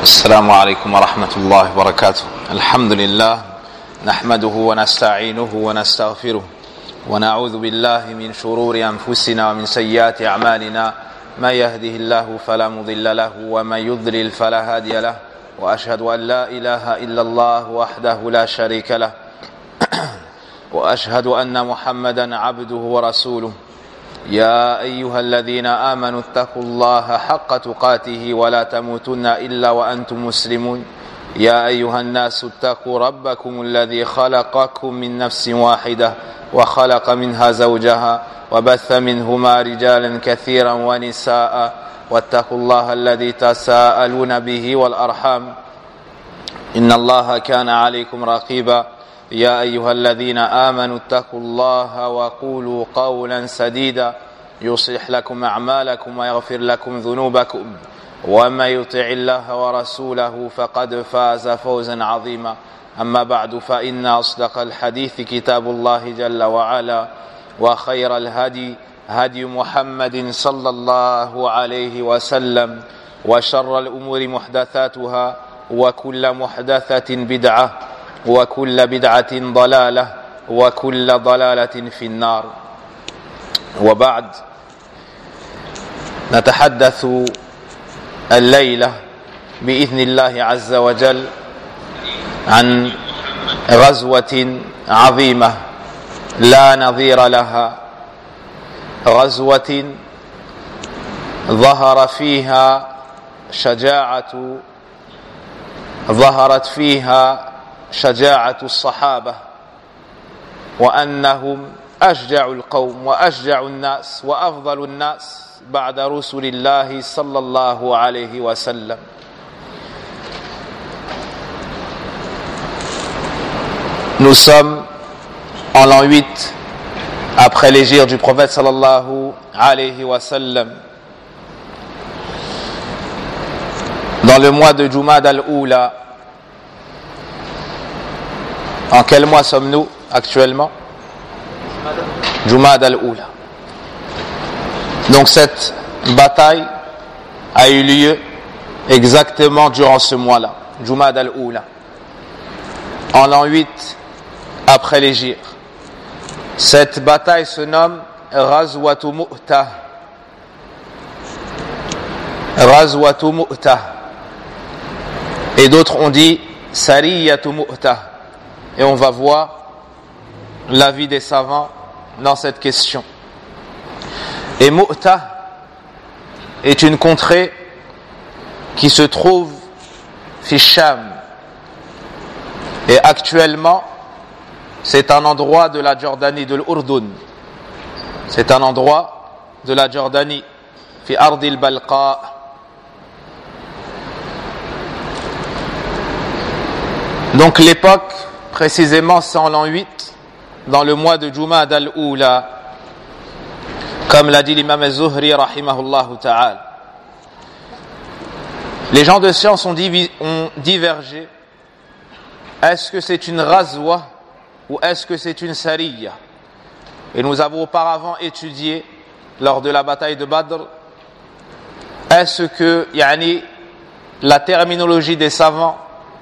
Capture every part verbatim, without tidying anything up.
السلام عليكم ورحمة الله وبركاته. الحمد لله نحمده ونستعينه ونستغفره ونعوذ بالله من شرور أنفسنا ومن سيئات أعمالنا. ما يهده الله فلا مضل له ومن يضلل فلا هادي له وأشهد أن لا إله إلا الله وحده لا شريك له وأشهد أن محمدا عبده ورسوله. يا أيها الذين آمنوا اتقوا الله حق تقاته ولا تموتن إلا وأنتم مسلمون. يا أيها الناس اتقوا ربكم الذي خلقكم من نفس واحدة وخلق منها زوجها وبث منهما رجالا كثيرا ونساء واتقوا الله الذي تساءلون به والأرحام إن الله كان عليكم رقيبا. يا أيها الذين آمنوا اتقوا الله وقولوا قولا سديدا يصلح لكم أعمالكم ويغفر لكم ذنوبكم ومن يطع الله ورسوله فقد فاز فوزا عظيما. أما بعد فإن أصدق الحديث كتاب الله جل وعلا وخير الهدي هدي محمد صلى الله عليه وسلم وشر الأمور محدثاتها وكل محدثة بدعة وكل بدعة ضلالة وكل ضلالة في النار. وبعد نتحدث الليلة بإذن الله عز وجل عن غزوة عظيمة لا نظير لها، غزوة ظهر فيها شجاعة ظهرت فيها شجاعة الصحابة وأنهم أشجع القوم وأشجع الناس وأفضل الناس بعد رسل الله صلى الله عليه وسلم. Nous sommes en l'an huit après l'hégire du prophète sallallahu alayhi wa sallam, dans le mois de Jumad al-Oula. En quel mois sommes-nous actuellement? Jumad al-Oula. Donc cette bataille a eu lieu exactement durant ce mois-là, Jumad al-Oula, en l'an huit après l'hégire. Cette bataille se nomme Ghazwatu Mu'tah. Ghazwatu Mu'tah. Et d'autres ont dit Sariyatu Mu'tah. Et on va voir l'avis des savants dans cette question. Et Mu'tah est une contrée qui se trouve fi Sham. Et actuellement, c'est un endroit de la Jordanie, de l'Urdun. C'est un endroit de la Jordanie, fi Ardil Balqa. Donc l'époque, précisément, c'est en l'an huit, dans le mois de Jumad al-Oula, comme l'a dit l'imam az-Zuhri rahimahullah ta'ala. Les gens de science ont, divi- ont divergé. Est-ce que c'est une razwa ou est-ce que c'est une sariya? Et nous avons auparavant étudié lors de la bataille de Badr, est-ce que yani, la terminologie des savants,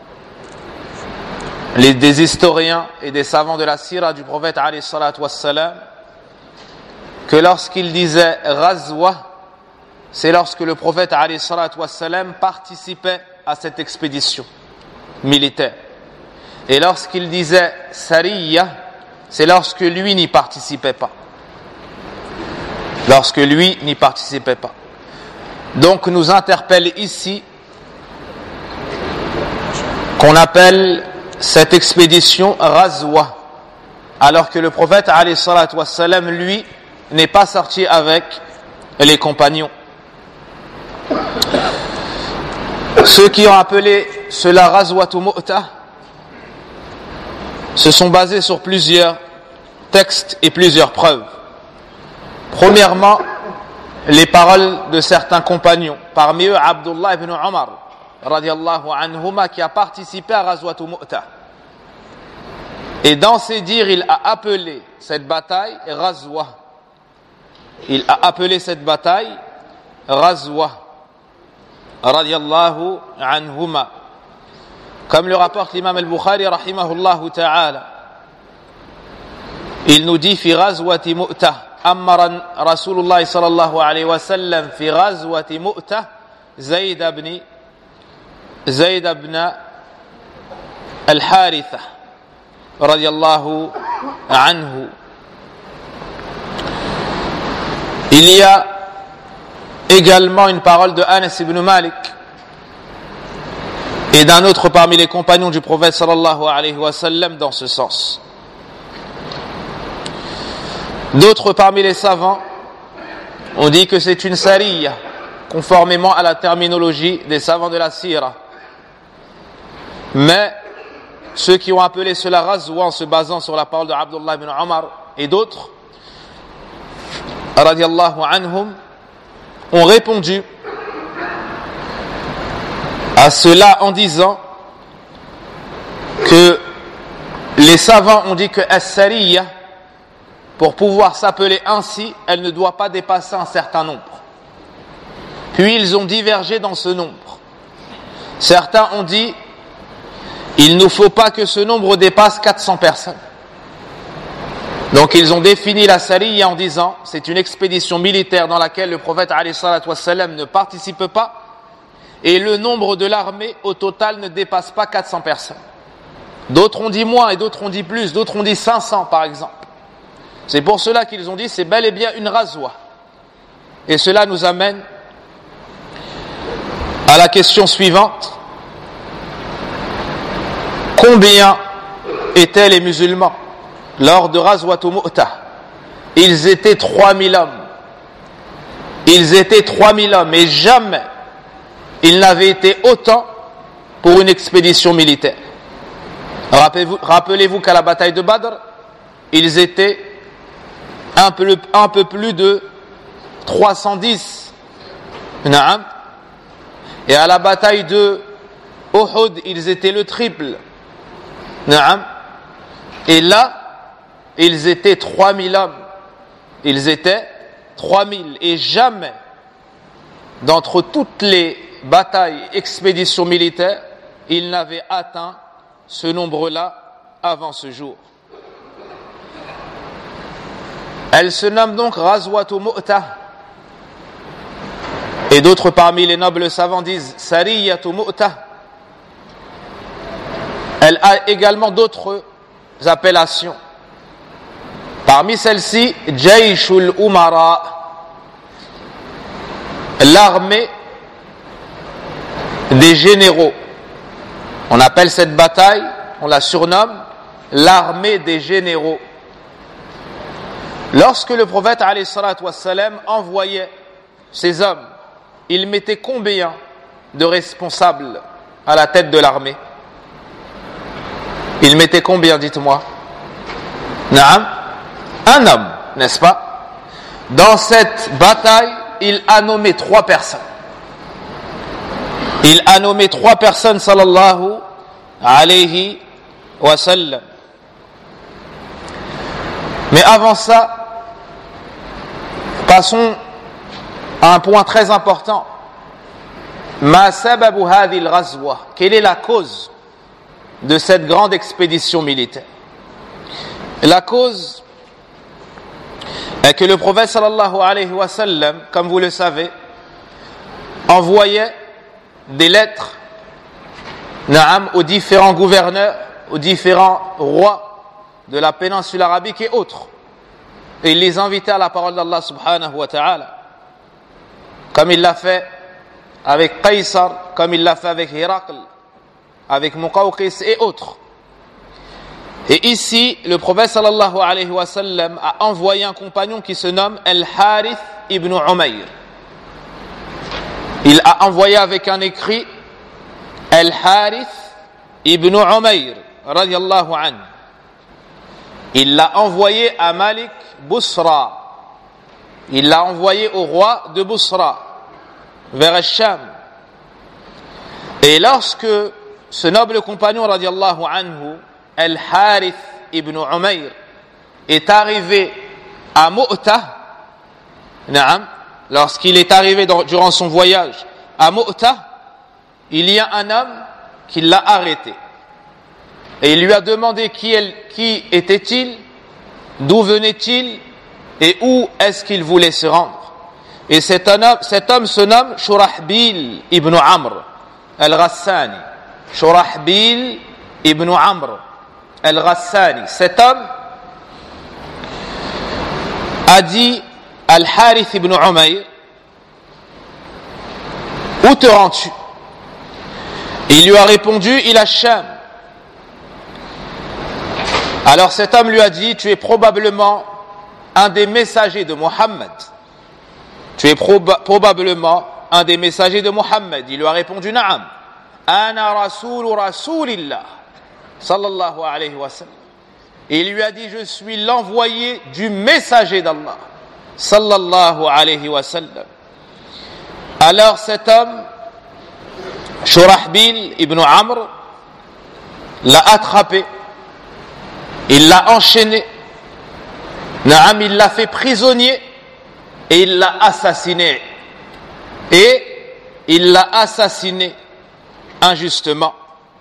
les, des historiens et des savants de la sira du prophète alayhi salatu wassalam, que lorsqu'il disait Ghazwa, c'est lorsque le prophète alayhi salatu wassalam participait à cette expédition militaire. Et lorsqu'il disait Sariya, c'est lorsque lui n'y participait pas. Lorsque lui n'y participait pas. Donc nous interpelle ici qu'on appelle cette expédition Ghazwa, alors que le prophète alayhi salatu wassalam, lui, n'est pas sorti avec les compagnons. Ceux qui ont appelé cela Ghazwatu Mu'tah se sont basés sur plusieurs textes et plusieurs preuves. Premièrement, les paroles de certains compagnons, parmi eux Abdullah ibn Umar radiyallahu anhuma, qui a participé à Ghazwatu Mu'tah. Et dans ses dires, il a appelé cette bataille Ghazwa. Il a appelé cette bataille Ghazwa. radiyallahu anhuma. Comme le rapporte l'imam al-Bukhari rahimahullahu ta'ala, il nous dit fi ghazwati Mu'tah amara Rasulullah sallallahu alayhi wa sallam fi ghazwati Mu'tah Zayd ibn Zayd ibn al-Haritha radiyallahu anhu. Il y a également une parole de Anas ibn Malik et d'un autre parmi les compagnons du prophète sallallahu alayhi wa sallam dans ce sens. D'autres parmi les savants ont dit que c'est une sariya, conformément à la terminologie des savants de la sira. Mais ceux qui ont appelé cela ghazwa en se basant sur la parole de Abdullah ibn Omar et d'autres, radiyallahu anhum, ont répondu à cela en disant que les savants ont dit que as-sariya, pour pouvoir s'appeler ainsi, elle ne doit pas dépasser un certain nombre. Puis ils ont divergé dans ce nombre. Certains ont dit il ne faut pas que ce nombre dépasse quatre cents personnes. Donc ils ont défini la sariya en disant c'est une expédition militaire dans laquelle le prophète alayhi salatu wassalam ne participe pas et le nombre de l'armée au total ne dépasse pas quatre cents personnes. D'autres ont dit moins et d'autres ont dit plus, d'autres ont dit cinq cents par exemple. C'est pour cela qu'ils ont dit c'est bel et bien une ghazwa. Et cela nous amène à la question suivante. Combien étaient les musulmans lors de Ghazwat Mu'tah? Ils étaient trois mille hommes. Ils étaient trois mille hommes et jamais il n'avait été autant pour une expédition militaire. Rappelez-vous, rappelez-vous qu'à la bataille de Badr, ils étaient un peu, un peu plus de trois cent dix. Naam. Et à la bataille de Uhud, ils étaient le triple. Naam. Et là, ils étaient trois mille hommes. Ils étaient trois mille. Et jamais, d'entre toutes les batailles, expéditions militaires, ils n'avaient atteint ce nombre-là avant ce jour. Elle se nomme donc Ghazwat Mu'tah. Et d'autres parmi les nobles savants disent Sariyat Mu'tah. Elle a également d'autres appellations. Parmi celles-ci, Jayshul Umara, l'armée des généraux. On appelle cette bataille, on la surnomme l'armée des généraux. Lorsque le prophète alayhi salatu wassalam envoyait ses hommes, il mettait combien de responsables à la tête de l'armée? Il mettait combien, dites-moi? Naam, un homme, n'est-ce pas? Dans cette bataille, il a nommé trois personnes. Il a nommé trois personnes, sallallahu alayhi wa sallam. Mais avant ça, passons à un point très important. Ma sababu hadhihi al-ghazwa. Quelle est la cause de cette grande expédition militaire? La cause est que le prophète sallallahu alayhi wa sallam, comme vous le savez, envoyait des lettres naam, aux différents gouverneurs, aux différents rois de la péninsule arabique et autres. Et il les invitait à la parole d'Allah subhanahu wa ta'ala. Comme il l'a fait avec Qaysar, comme il l'a fait avec Hiraql, avec Muqawqis et autres. Et ici, le prophète sallallahu alayhi wa sallam a envoyé un compagnon qui se nomme Al-Harith ibn Umayr. Il a envoyé avec un écrit Al-Harith ibn Umayr radiyallahu anhu. Il l'a envoyé à Malik Busra. Il l'a envoyé au roi de Busra, vers Al-Sham. Et lorsque ce noble compagnon radiyallahu anhu, Al-Harith ibn Umayr, est arrivé à Mu'tah, naam, lorsqu'il est arrivé dans, durant son voyage à Mu'tah, il y a un homme qui l'a arrêté. Et il lui a demandé qui, elle, qui était-il, d'où venait-il et où est-ce qu'il voulait se rendre. Et cet homme, cet homme se nomme Shurahbil ibn Amr al-Ghassani. Shurahbil ibn Amr al-Ghassani. Cet homme a dit Al-Harith ibn Umayr, où te rends-tu? Il lui a répondu, il a Sham. Alors cet homme lui a dit, tu es probablement un des messagers de Mohammed. Tu es proba- probablement un des messagers de Mohammed. Il lui a répondu, Naam. Ana rasoul rasoulillah. Sallallahu alayhi wa sallam. Et il lui a dit, je suis l'envoyé du messager d'Allah. Sallallahu alayhi wa sallam. Alors cet homme, Shurahbil ibn Amr, l'a attrapé, il l'a enchaîné, Naam, il l'a fait prisonnier et il l'a assassiné. Et il l'a assassiné injustement.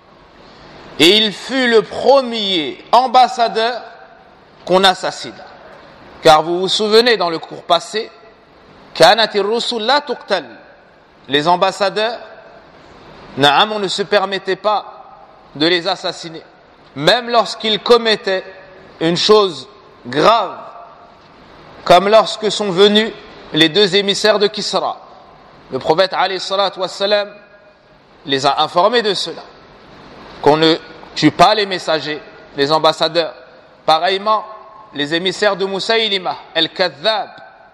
Et il fut le premier ambassadeur qu'on assassina. Car vous vous souvenez dans le cours passé, Kanatir Rusul la tuqtal. Les ambassadeurs, Naam, on ne se permettait pas de les assassiner. Même lorsqu'ils commettaient une chose grave, comme lorsque sont venus les deux émissaires de Kisra. Le prophète alayhi salatu wassalam les a informés de cela, qu'on ne tue pas les messagers, les ambassadeurs. Pareillement, les émissaires de Moussaïlima, El-Kadhab,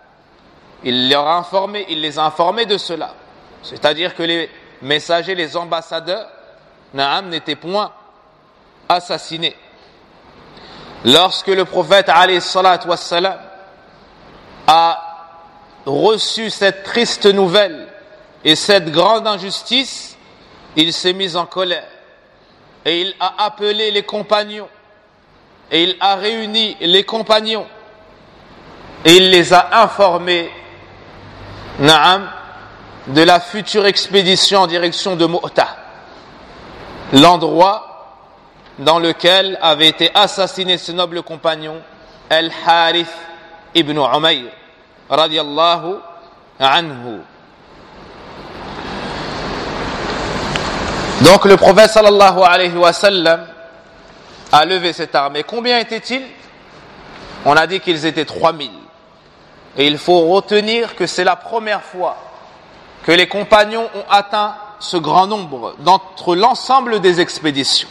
il leur a informé, il les a informés de cela. C'est-à-dire que les messagers, les ambassadeurs, Naam, n'étaient point assassinés. Lorsque le prophète alayhi salatu wassalam a reçu cette triste nouvelle et cette grande injustice, il s'est mis en colère et il a appelé les compagnons et il a réuni les compagnons et il les a informés, Naam, de la future expédition en direction de Mu'tah, l'endroit dans lequel avait été assassiné ce noble compagnon Al-Harith ibn Umayr radiyallahu anhu. Donc le prophète sallallahu alayhi wa sallam a levé cette armée. Combien étaient-ils? On a dit qu'ils étaient trois mille. Et il faut retenir que c'est la première fois que les compagnons ont atteint ce grand nombre d'entre l'ensemble des expéditions.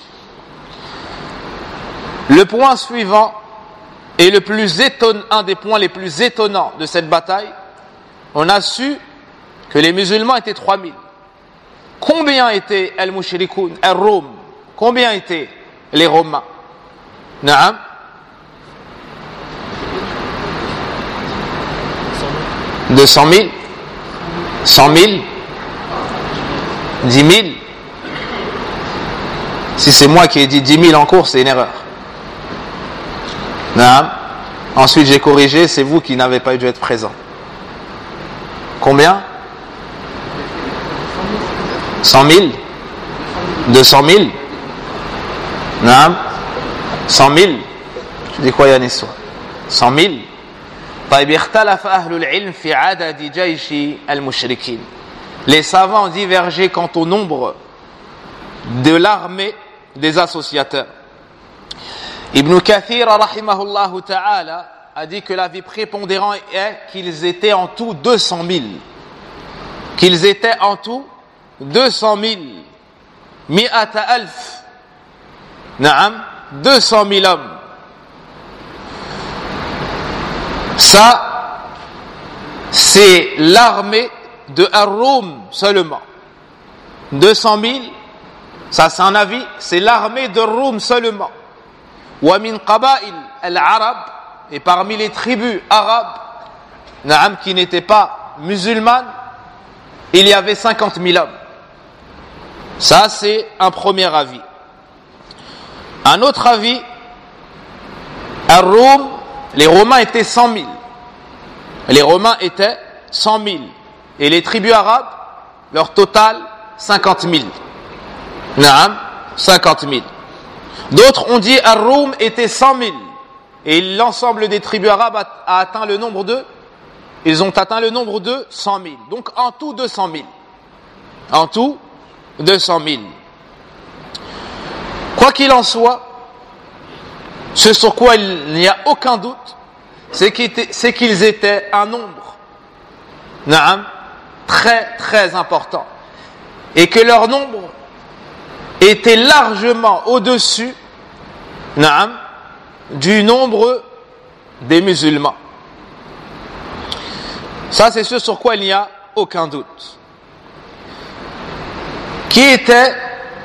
Le point suivant est le plus étonnant, un des points les plus étonnants de cette bataille. On a su que les musulmans étaient trois mille. Combien étaient al-mushrikoun, al-Rum? Combien étaient les Romains? Naam. deux cent mille, cent mille, dix mille. Si c'est moi qui ai dit dix mille en cours, c'est une erreur. Naam. Ensuite, j'ai corrigé, c'est vous qui n'avez pas dû être présent. Combien? cent mille, deux cent mille, Naam. cent mille. Tu dis quoi, Yanis? cent mille. Les savants ont divergé quant au nombre de l'armée des associateurs. Ibn Kathir rahimahullah ta'ala a dit que l'avis prépondérant est qu'ils étaient en tout deux cent mille. Qu'ils étaient en tout deux cent mille. Mi'ata alf. Naam, deux cent mille hommes. Ça, c'est l'armée de Ar-Rum seulement. deux cent mille, ça c'est un avis, c'est l'armée de Rum seulement. Wa min qaba'il al-arab, et parmi les tribus arabes, Naam, qui n'étaient pas musulmanes, il y avait cinquante mille hommes. Ça c'est un premier avis. Un autre avis, Ar-Rum, les Romains étaient cent mille. Les Romains étaient cent mille. Et les tribus arabes, leur total cinquante mille. Naam, cinquante mille. D'autres ont dit Ar-Rum était cent mille. Et l'ensemble des tribus arabes a, a atteint le nombre de, ils ont atteint le nombre de cent mille. Donc en tout deux cent mille. En tout deux cent mille. Quoi qu'il en soit, ce sur quoi il n'y a aucun doute, c'est qu'ils étaient, c'est qu'ils étaient un nombre, naam, très très important. Et que leur nombre était largement au-dessus, naam, du nombre des musulmans. Ça, c'est ce sur quoi il n'y a aucun doute. Qui était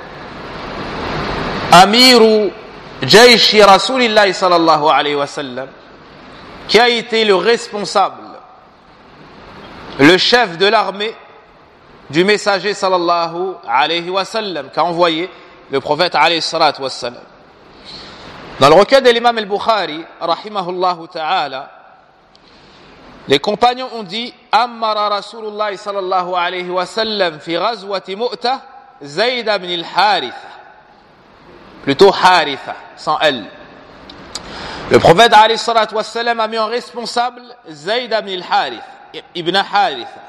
Amiru Jayshi Rasulillahi sallallahu alayhi wa sallam, qui a été le responsable, le chef de l'armée du messager sallallahu alayhi wa sallam, qu'a envoyé le prophète alayhi salatu wa sallam. Dans le recueil de l'imam al-Bukhari, rahimahullahu ta'ala, les compagnons ont dit Ammara Rasulullah sallallahu alayhi wa sallam fi ghazwati Mu'tah Zayd ibn al-Haritha. Plutôt Haritha, sans L. Le prophète alayhi salatu wa sallam a mis en responsable Zayd ibn al-Harith, ibn Haritha.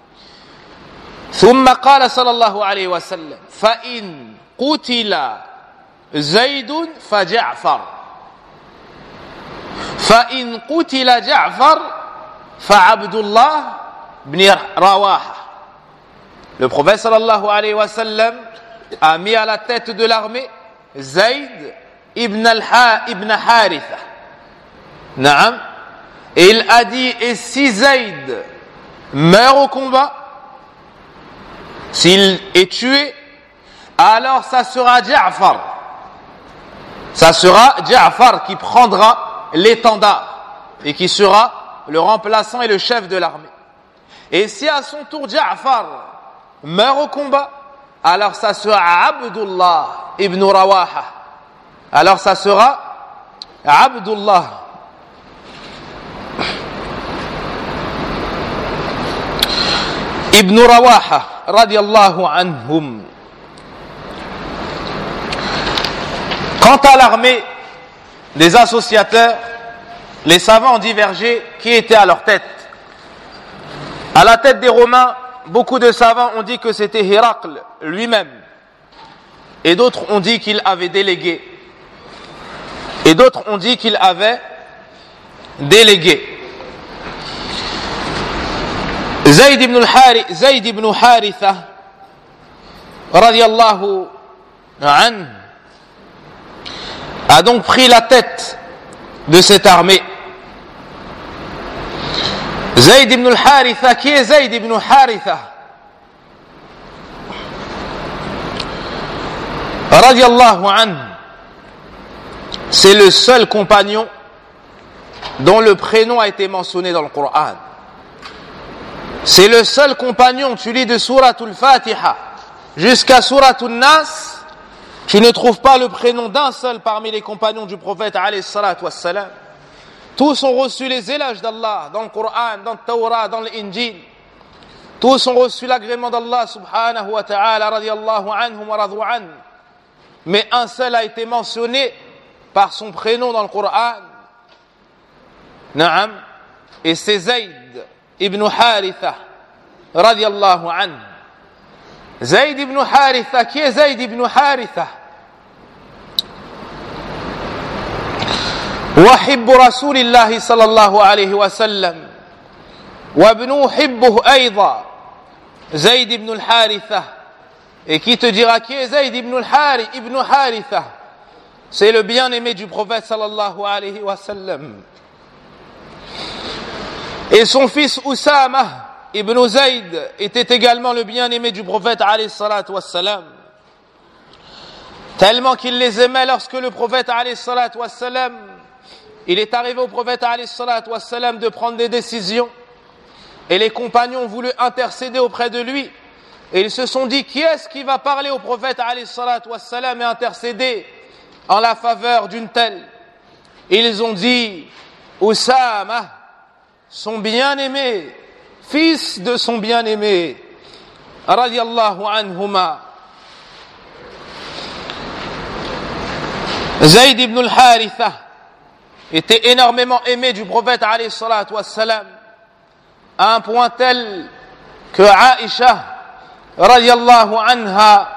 ثم قال صلى الله عليه وسلم فإن قتل زيد فجعفر فإن قتل جعفر فعبد الله بن رواحة. Le prophète sallallahu alayhi wa sallam a mis à la tête de l'armée Zayd ibn al-Ha ibn Haritha. Naam. Et il a dit, et si Zayd meurt au combat, s'il est tué, alors ça sera Ja'far. Ça sera Ja'far qui prendra l'étendard et qui sera le remplaçant et le chef de l'armée. Et si à son tour Ja'far meurt au combat, alors ça sera Abdullah ibn Rawaha. Alors ça sera Abdullah ibn Rawaha radiyallahu anhum. Quant à l'armée des associateurs, les savants ont divergé qui était à leur tête. À la tête des Romains, beaucoup de savants ont dit que c'était Héracle lui-même. Et d'autres ont dit qu'il avait délégué. Et d'autres ont dit qu'il avait délégué. Zayd ibn al-Harith, Zayd ibn Haritha, radiyallahu anhu, a donc pris la tête de cette armée. Zayd ibn al-Haritha, qui est Zayd ibn Haritha? Radiyallahu anhu, c'est le seul compagnon dont le prénom a été mentionné dans le Coran. C'est le seul compagnon, tu lis de Suratul Fatiha jusqu'à Suratul Nas, tu ne trouves pas le prénom d'un seul parmi les compagnons du prophète alayhi salatu wassalam. Tous ont reçu les éloges d'Allah dans le Coran, dans le Torah, dans l'Injil. Tous ont reçu l'agrément d'Allah subhanahu wa ta'ala radiyallahu anhum wa radu an. Mais un seul a été mentionné par son prénom dans le Coran. Naam, et c'est Zayd ibn Haritha radiyallahu anhu. Zayd ibn Haritha, qui est Zayd ibn Haritha? وحب رسول الله صلى الله عليه وسلم وابن حبه أيضا زيد بن الحارثة. Et qui te dira qui est Zayd ibn al-Harith ibn Haritha? C'est le bien-aimé du prophète sallallahu alayhi wa sallam. Et son fils Usama ibn Zayd était également le bien-aimé du prophète alayhi salatu wa sallam. Tellement qu'il les aimait lorsque le prophète alayhi salatu wa sallam, il est arrivé au prophète alayhi salatu wa sallam de prendre des décisions. Et les compagnons ont voulu intercéder auprès de lui. Et ils se sont dit, qui est-ce qui va parler au prophète alayhi salatu wa sallam et intercéder en la faveur d'une telle? Ils ont dit, Usama, son bien-aimé, fils de son bien-aimé, radiallahu anhuma. Zayd ibn al-Haritha était énormément aimé du prophète alayhi salatu wassalam, à un point tel que Aïcha radiallahu anha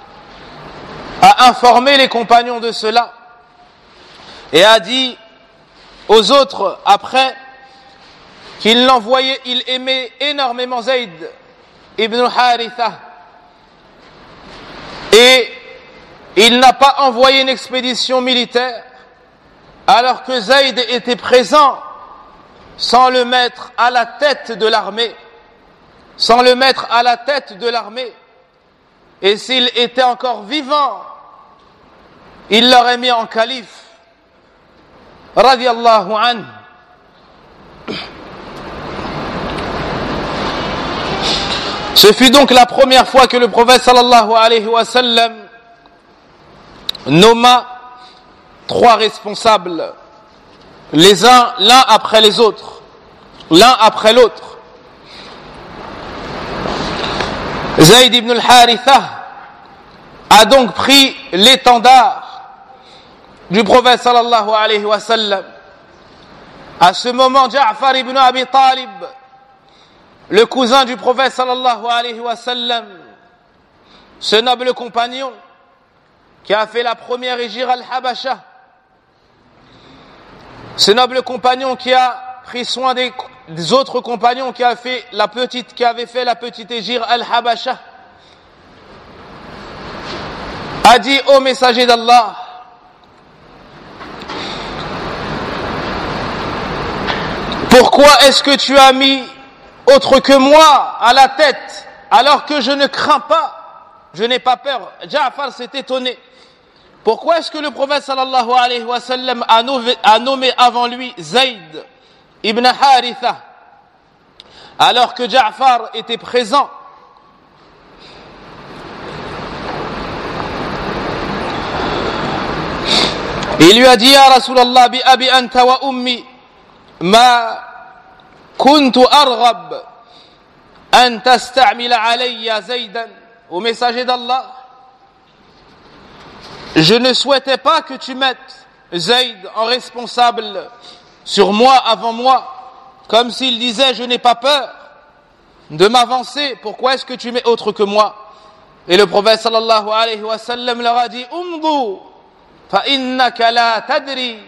a informé les compagnons de cela et a dit aux autres après qu'il l'envoyait, il aimait énormément Zayd ibn al-Haritha et il n'a pas envoyé une expédition militaire alors que Zayd était présent sans le mettre à la tête de l'armée, sans le mettre à la tête de l'armée. Et s'il était encore vivant, il l'aurait mis en calife, radiyallahu anhu. Ce fut donc la première fois que le prophète sallallahu alayhi wa sallam nomma trois responsables, les uns l'un après les autres, l'un après l'autre. Zayd ibn al-Haritha a donc pris l'étendard du prophète sallallahu alayhi wa sallam. À ce moment, Ja'far ibn Abi Talib, le cousin du prophète sallallahu alayhi wa sallam, ce noble compagnon qui a fait la première hijra al-Habasha, ce noble compagnon qui a pris soin des, des autres compagnons qui a fait la petite, qui avait fait la petite hijra al-Habasha, a dit au messager d'Allah: pourquoi est-ce que tu as mis autre que moi à la tête alors que je ne crains pas, je n'ai pas peur? Ja'far s'est étonné. Pourquoi est-ce que le prophète sallallahu alayhi wa sallam a nommé, a nommé avant lui Zayd ibn Haritha alors que Ja'far était présent? Il lui a dit: ya Rasulallah, bi abi anta wa ummi ma kuntu arghab an tasta'mila alayya Zaydan. Au messager d'Allah, je ne souhaitais pas que tu mettes Zayd en responsable sur moi, avant moi, comme s'il disait: je n'ai pas peur de m'avancer, pourquoi est-ce que tu mets autre que moi? Et le prophète sallallahu alayhi wa sallam leur a dit: umdu fa innaka la tadri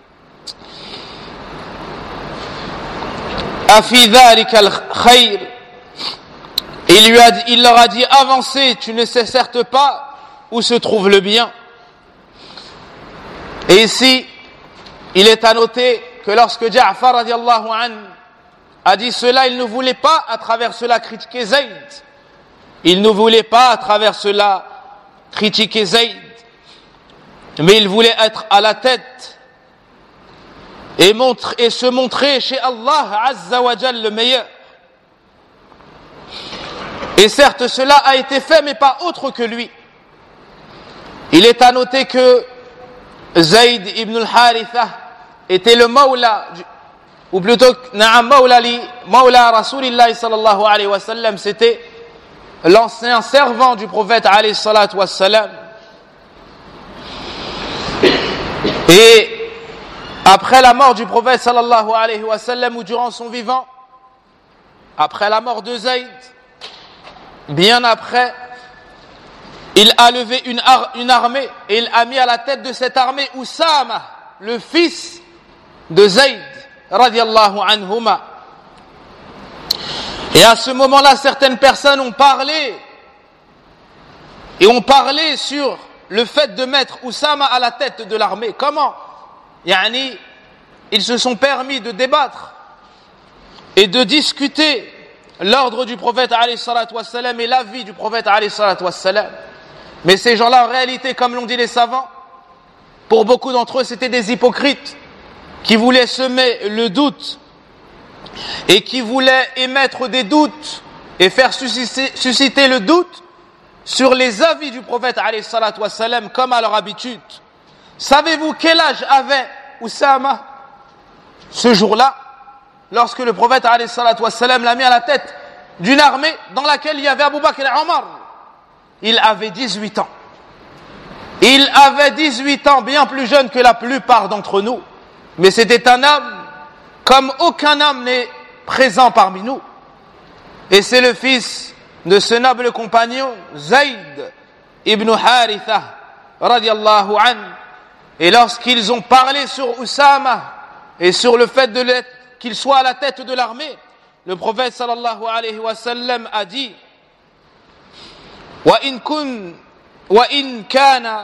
afi dhalika al-khayr. Il lui a dit, il leur a dit: avancez, tu ne sais certes pas où se trouve le bien. Et ici, il est à noter que lorsque Ja'far radiallahu anhu a dit cela, il ne voulait pas à travers cela critiquer Zayd. Il ne voulait pas à travers cela critiquer Zayd. Mais il voulait être à la tête et, montre, et se montrer chez Allah Azza wa Jal le meilleur. Et certes, cela a été fait, mais pas autre que lui. Il est à noter que Zayd ibn al-Haritha était le Mawla, ou plutôt, Na'am Mawla li, Mawla Rasulillahi sallallahu alayhi wa sallam, c'était l'ancien servant du prophète alayhi salatu wa sallam. Et après la mort du prophète sallallahu alayhi wa sallam, ou durant son vivant, après la mort de Zayd, bien après, il a levé une, ar- une armée et il a mis à la tête de cette armée Oussama, le fils de Zayd, radiallahu anhuma. Et à ce moment-là, certaines personnes ont parlé et ont parlé sur le fait de mettre Oussama à la tête de l'armée. Comment? Yani, ils se sont permis de débattre et de discuter l'ordre du prophète alayhi salatu wassalam et l'avis du prophète alayhi salatu wassalam. Mais ces gens-là, en réalité, comme l'ont dit les savants, pour beaucoup d'entre eux, c'était des hypocrites qui voulaient semer le doute et qui voulaient émettre des doutes et faire susciter, susciter le doute sur les avis du prophète alayhi salatu wassalam, comme à leur habitude. Savez-vous quel âge avait Oussama ce jour-là, lorsque le prophète alayhi salatu wassalam l'a mis à la tête d'une armée dans laquelle il y avait Abu Bakr et Omar. Il avait dix-huit ans. Il avait dix-huit ans, bien plus jeune que la plupart d'entre nous. Mais c'était un homme comme aucun homme n'est présent parmi nous. Et c'est le fils de ce noble compagnon, Zayd ibn Haritha, radiallahu anhu. Et lorsqu'ils ont parlé sur Oussama et sur le fait de qu'il soit à la tête de l'armée, le prophète sallallahu alayhi wa sallam a dit وَإِن كُنْ وَإِن كَانَ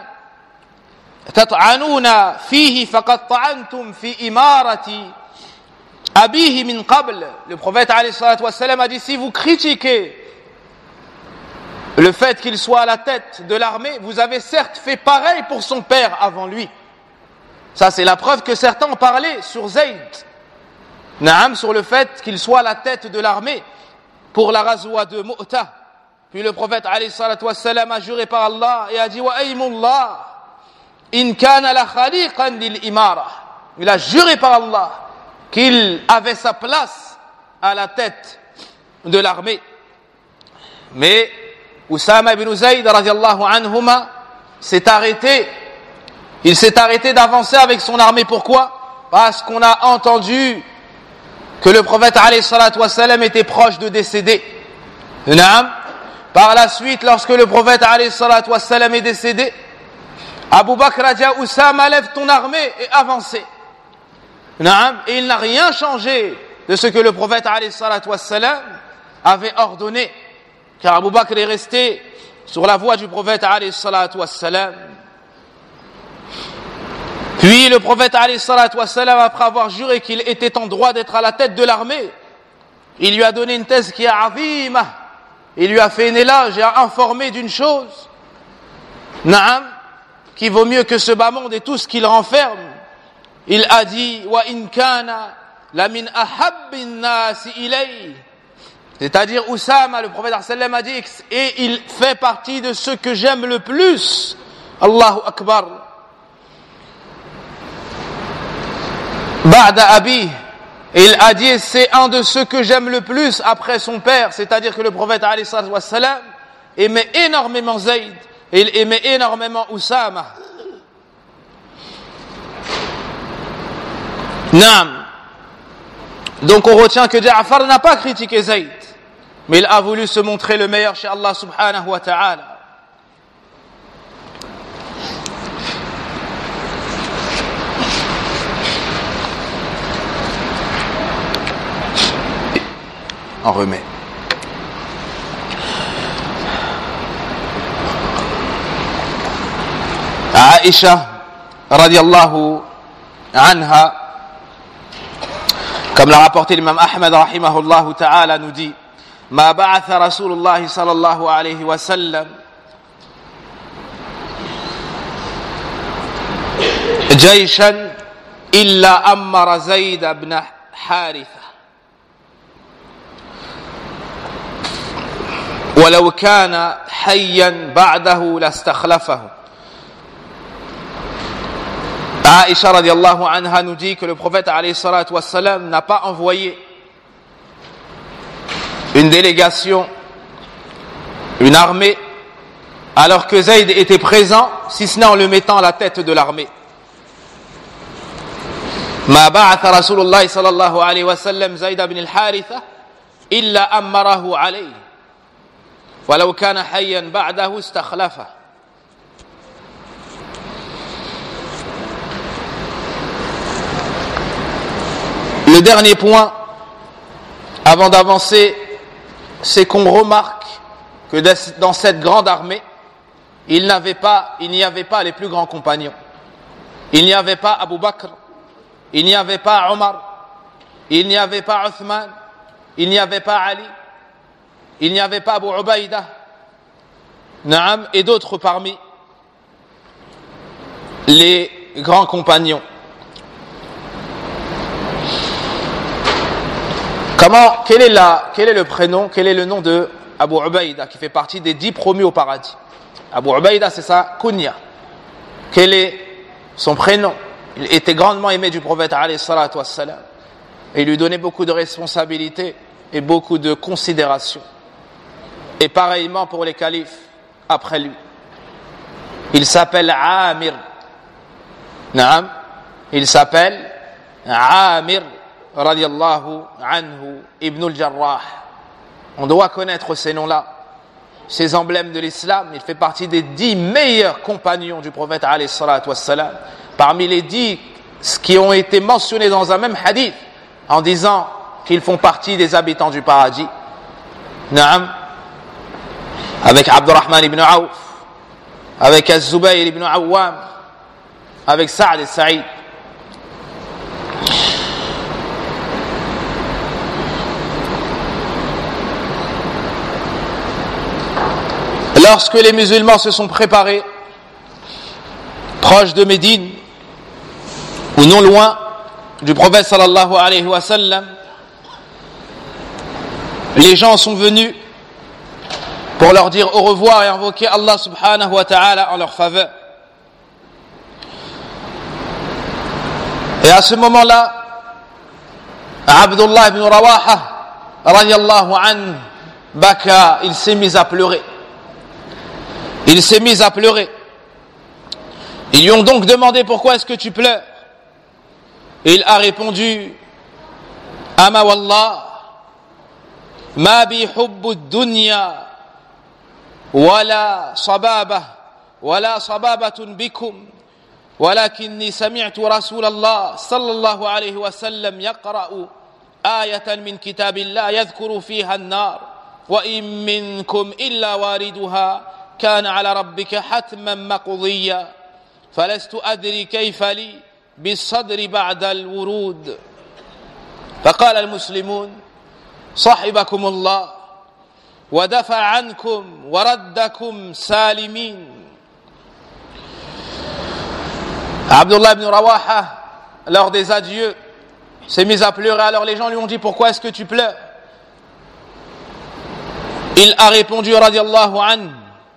تطعنون فيه فقد طعنتم في إمارة أبيه من قبل. Le prophète alayhi salatu wa sallam a dit, si vous critiquez le fait qu'il soit à la tête de l'armée, vous avez certes fait pareil pour son père avant lui. Ça c'est la preuve que certains ont parlé sur Zayd, Naam, sur le fait qu'il soit à la tête de l'armée pour la Ghazwa de Mu'tah. Puis le prophète alayhi salatu wa sallam a juré par Allah et a dit wa aymullah in kana la khaliqan lil imara. Il a juré par Allah qu'il avait sa place à la tête de l'armée. Mais Oussama ibn Zayd radiallahu anhuma s'est arrêté. Il s'est arrêté d'avancer avec son armée. Pourquoi? Parce qu'on a entendu que le prophète alayhi salatu wa sallam était proche de décéder. Naam. Par la suite, lorsque le prophète alayhi salatu wa sallam est décédé, Abu Bakr a dit à Oussama, lève ton armée et avancez. Naam. Et il n'a rien changé de ce que le prophète alayhi salatu wa sallam avait ordonné. Car Abu Bakr est resté sur la voie du prophète alayhi salatu wa sallam. Puis le prophète alayhi salatu wa sallam, après avoir juré qu'il était en droit d'être à la tête de l'armée, il lui a donné une thèse qui est azima. Il lui a fait un éloge et a informé d'une chose, Naam, qui vaut mieux que ce bas monde et tout ce qu'il renferme. Il a dit wa in kana la min ahabbin nas ilay. C'est-à-dire Oussama, le prophète sallam a dit, et il fait partie de ceux que j'aime le plus. Allahu Akbar. Ba'da abi. Et il a dit, c'est un de ceux que j'aime le plus après son père. C'est-à-dire que le prophète alayhi sallam aimait énormément Zayd. Et il aimait énormément Oussama. Naam. Donc on retient que Ja'far n'a pas critiqué Zayd. Mais il a voulu se montrer le meilleur chez Allah subhanahu wa ta'ala. On remet. Aïcha radiallahu anha, comme l'a rapporté l'imam Ahmed rahimahullah ta'ala, nous dit ما بعث رسول الله صلى الله عليه وسلم جيشا إلا أمر زيد بن حارثة ولو كان حيا بعده لاستخلفه. Aïcha radiallahu anha nous dit que le prophète alayhi salatu wassalam n'a pas envoyé une délégation, une armée, alors que Zayd était présent, si ce n'est en le mettant à la tête de l'armée. ما بعث رسول الله صلى الله عليه وسلم زيد بن الحارثة إلا أمره عليه ولو كان حيا بعده استخلفه. Le dernier point, avant d'avancer, c'est qu'on remarque que dans cette grande armée, il n'avait pas, il n'y avait pas les plus grands compagnons. Il n'y avait pas Abu Bakr, il n'y avait pas Omar, il n'y avait pas Uthman, il n'y avait pas Ali, il n'y avait pas Abu Ubaïda, Naam, et d'autres parmi les grands compagnons. Comment, quel est, la, quel est le prénom, quel est le nom de Abu Ubaïda, qui fait partie des dix promus au paradis? Abu Ubaïda, c'est sa kunya. Quel est son prénom? Il était grandement aimé du prophète alayhi salatu wassalam. Et il lui donnait beaucoup de responsabilités. et beaucoup de considération. Et pareillement pour les califes après lui. Il s'appelle Amir. Naam. Il s'appelle Amir radiallahu anhu ibn al-Jarrah. On doit connaître ces noms-là, ces emblèmes de l'islam. Il fait partie des dix meilleurs compagnons du prophète alayhi salatu wassalam. Parmi les dix qui ont été mentionnés dans un même hadith en disant qu'ils font partie des habitants du paradis. Naam. Avec Abdurrahman ibn Awf, avec Az-Zubayr ibn Awwam, avec Sa'd et Sa'id. Lorsque les musulmans se sont préparés, proches de Médine, ou non loin du prophète sallallahu alayhi wa sallam, les gens sont venus pour leur dire au revoir et invoquer Allah subhanahu wa ta'ala en leur faveur. Et à ce moment-là, Abdullah ibn Rawaha radiyallahu anhu baka, il s'est mis à pleurer. Il s'est mis à pleurer. Ils lui ont donc demandé pourquoi est-ce que tu pleures. Et il a répondu, Ama wallah, ma bi hubbu dunya wala sababa wala sababatun bikum ولكني سمعت رسول الله صلى الله عليه وسلم يقرأ آية من كتاب الله يذكر فيها النار وإن منكم إلا واردها كان على ربك حتما مقضيا فلست أدري كيف لي بالصدر بعد الورود فقال المسلمون صحبكم الله ودفع عنكم وردكم سالمين. Abdullah ibn Rawaha, lors des adieux, s'est mis à pleurer. Alors les gens lui ont dit, pourquoi est-ce que tu pleures? Il a répondu, radiallahu anhu,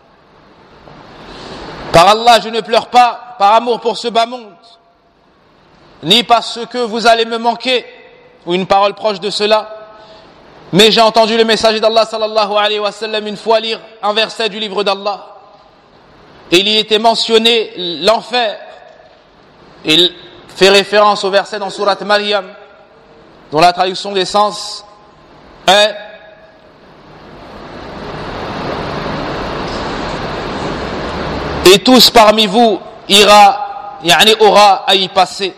par Allah, je ne pleure pas par amour pour ce bas monde, ni parce que vous allez me manquer, ou une parole proche de cela, mais j'ai entendu le messager d'Allah sallallahu alayhi wa sallam une fois lire un verset du livre d'Allah. Et il y était mentionné l'enfer. Il fait référence au verset dans Sourate Maryam, dont la traduction des sens est et tous parmi vous ira, yani aura à y passer.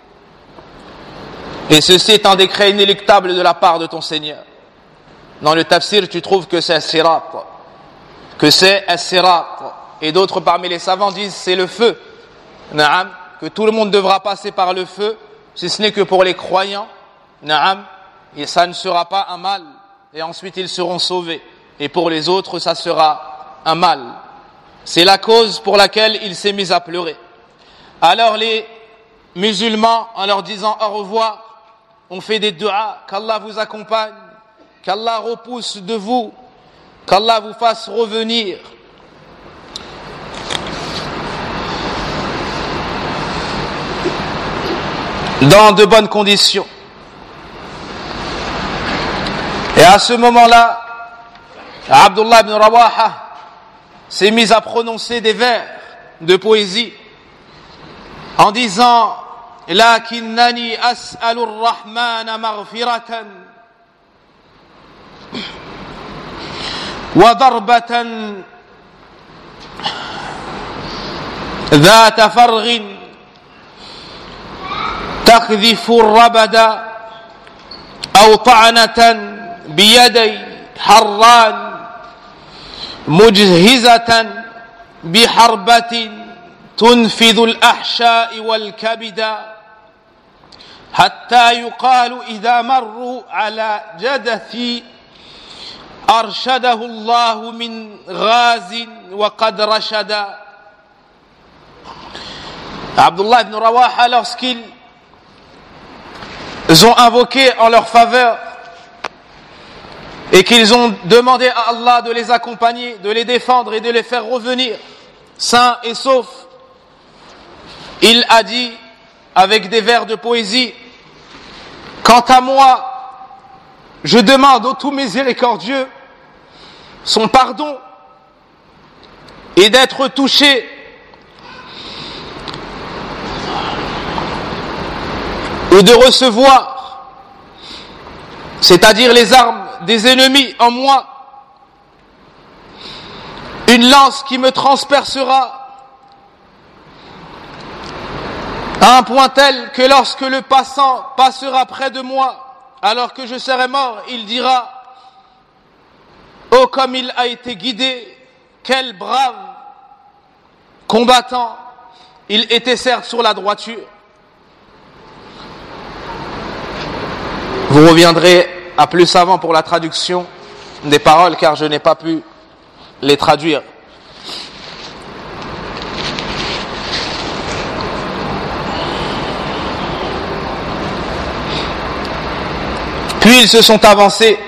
Et ceci est un décret inéluctable de la part de ton Seigneur. Dans le tafsir, tu trouves que c'est as-sirat, que c'est as-sirat. Et d'autres parmi les savants disent c'est le feu. Naam. Que tout le monde devra passer par le feu, si ce n'est que pour les croyants, naam, et ça ne sera pas un mal, et ensuite ils seront sauvés. Et pour les autres, ça sera un mal. C'est la cause pour laquelle il s'est mis à pleurer. Alors les musulmans, en leur disant au revoir, ont fait des du'as, qu'Allah vous accompagne, qu'Allah repousse de vous, qu'Allah vous fasse revenir. Dans de bonnes conditions. Et à ce moment-là, Abdullah ibn Rawaha s'est mis à prononcer des vers de poésie en disant lakinnani as'alu ar-rahmana maghfiratan wa darbatan ذات فرغ تقذف الربد أو طعنة بيدي حران مجهزة بحربة تنفذ الأحشاء والكبد حتى يقال إذا مروا على جدثي أرشده الله من غاز وقد رشد. Abdullah ibn Rawaha, lorsqu'ils ont invoqué en leur faveur et qu'ils ont demandé à Allah de les accompagner, de les défendre et de les faire revenir sains et saufs, il a dit avec des vers de poésie: quant à moi, je demande au tout miséricordieux son pardon et d'être touché ou de recevoir, c'est-à-dire les armes des ennemis en moi, une lance qui me transpercera à un point tel que lorsque le passant passera près de moi, alors que je serai mort, il dira: oh, comme il a été guidé, quel brave combattant, il était certes sur la droiture. Vous reviendrez à plus avant pour la traduction des paroles, car je n'ai pas pu les traduire. Puis ils se sont avancés.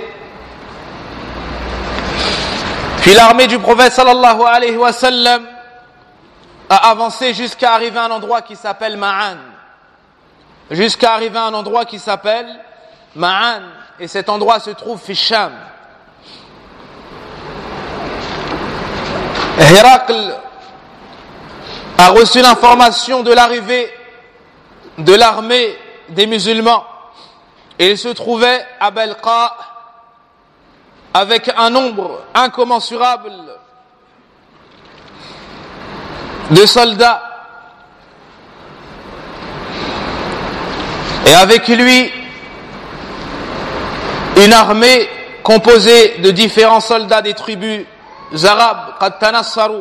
Puis l'armée du prophète sallallahu alayhi wa sallam a avancé jusqu'à arriver à un endroit qui s'appelle Ma'an. Jusqu'à arriver à un endroit qui s'appelle Ma'an. Et cet endroit se trouve fi Sham. Héracle a reçu l'information de l'arrivée de l'armée des musulmans. Et il se trouvait à Belqa avec un nombre incommensurable de soldats. Et avec lui, une armée composée de différents soldats des tribus arabes, qad tanassaru.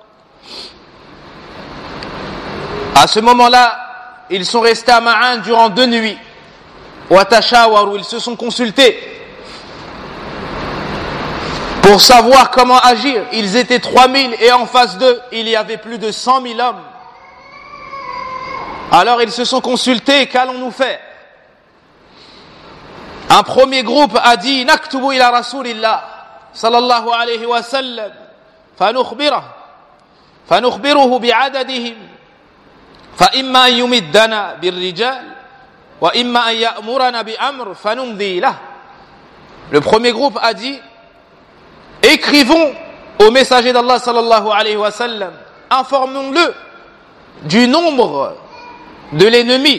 À ce moment-là, ils sont restés à Ma'an durant deux nuits. Watashawaru, ils se sont consultés pour savoir comment agir. Ils étaient trois mille et en face d'eux, il y avait plus de cent mille hommes. Alors ils se sont consultés, qu'allons-nous faire? Un premier groupe a dit: Naktubu ila Rasulillah sallallahu alayhi wa sallam fanukhbirah fanukhbiruhu bi'adadihim fa imma an yumiddana birrijal wa imma an ya'murana bi amr fanumdi lah. Le premier groupe a dit: écrivons au messager d'Allah sallallahu alayhi wa sallam, informons-le du nombre de l'ennemi.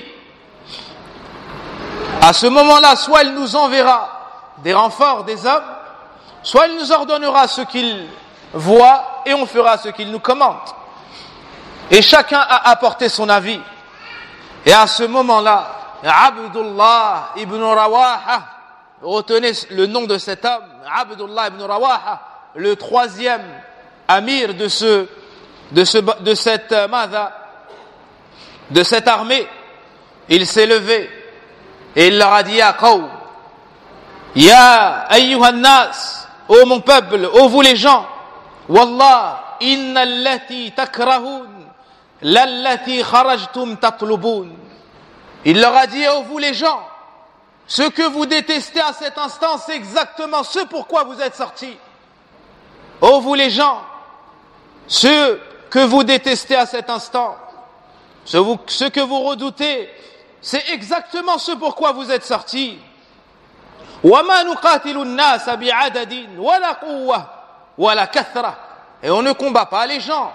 À ce moment-là, soit il nous enverra des renforts, des hommes, soit il nous ordonnera ce qu'il voit et on fera ce qu'il nous commande. Et chacun a apporté son avis. Et à ce moment-là, Abdullah ibn Rawaha, retenez le nom de cet homme, Abdullah ibn Rawaha, le troisième amir de ce, de ce, de cette madha, de cette armée, il s'est levé et il leur a dit: Ya qawm, ya ayyuhan nas, ô mon peuple, ô vous les gens, wallah inna allati takrahun lallati kharajtum tatlubun. Il leur a dit: ô vous les gens, ce que vous détestez à cet instant, c'est exactement ce pourquoi vous êtes sortis. Ô vous les gens, ce que vous détestez à cet instant, ce, vous, ce que vous redoutez, c'est exactement ce pourquoi vous êtes sortis. وَمَا نُقَاتِلُ النَّاسَ بِعَدَدٍ وَلَا قُوَّةٍ وَلَا كَثْرَةٍ. Et on ne combat pas les gens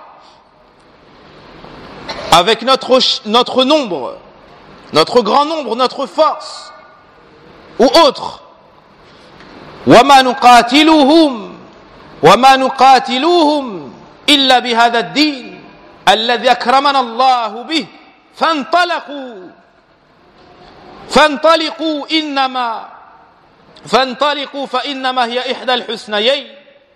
avec notre, notre nombre, notre grand nombre, notre force, ou autre. وَمَا نُقَاتِلُهُمْ وَمَا نُقَاتِلُهُمْ إِلَّا بِهَذَا الدِّينِ الَّذِي أَكْرَمَنَا اللَّهُ بِهِ فَانْطَلَقُوا فانطلقوا إنما فانطلقوا فإنما هي إحدى الحسنيين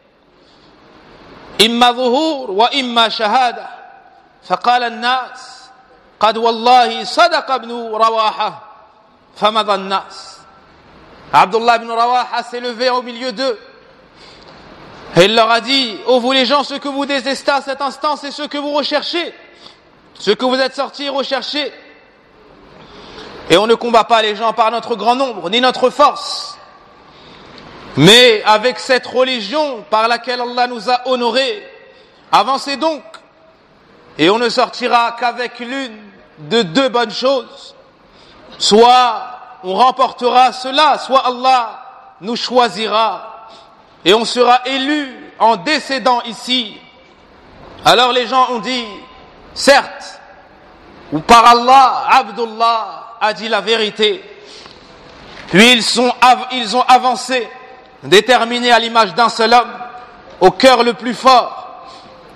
إما ظهور وإما شهادة. فقال الناس: قد والله صدق ابن رواحة. فمضى الناس. Abdullah ibn Rawaha s'est levé au milieu d'eux et il leur a dit: ô vous les gens, ce que vous détestez à cet instant, c'est ce que vous recherchez, ce que vous êtes sortis rechercher. Et on ne combat pas les gens par notre grand nombre, ni notre force, mais avec cette religion par laquelle Allah nous a honorés. Avancez donc, et on ne sortira qu'avec l'une de deux bonnes choses. Soit on remportera cela, soit Allah nous choisira et on sera élu en décédant ici. Alors les gens ont dit, certes, ou par Allah, Abdullah a dit la vérité. Puis ils, sont, ils ont avancé, déterminés à l'image d'un seul homme, au cœur le plus fort.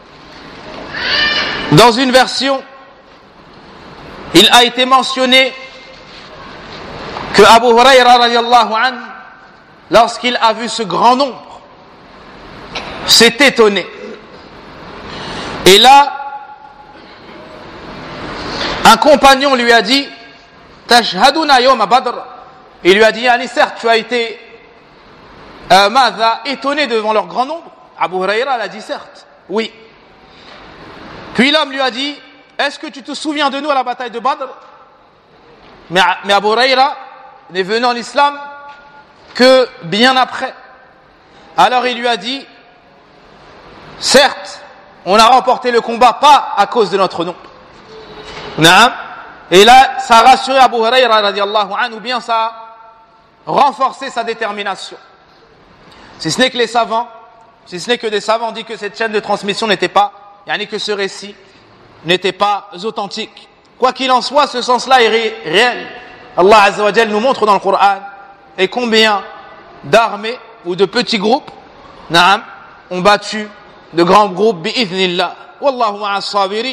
Dans une version, il a été mentionné que Abu Hurayra radiallahu anhu, lorsqu'il a vu ce grand nombre, s'est étonné. Et là, un compagnon lui a dit, Tashhaduna yawma Badr. Il lui a dit, Ani, certes, tu as été euh, Madha, étonné devant leur grand nombre. Abu Hurayra l'a dit, certes, oui. Puis l'homme lui a dit, est-ce que tu te souviens de nous à la bataille de Badr? Mais, mais Abu Hurayra n'est venu en islam que bien après. Alors il lui a dit, certes, on a remporté le combat pas à cause de notre nombre. Naam. Et là, ça a rassuré Abu Hurayra radiallahu anhu, ou bien ça a renforcé sa détermination. Si ce n'est que les savants, si ce n'est que des savants disent que cette chaîne de transmission n'était pas, yani que ce récit n'était pas authentique. Quoi qu'il en soit, ce sens-là est ré- réel. Allah Azza wa Jal nous montre dans le Coran et combien d'armées ou de petits groupes, naam, ont battu de grands groupes bi'idhnillah. Wallahu ma'as sabirin.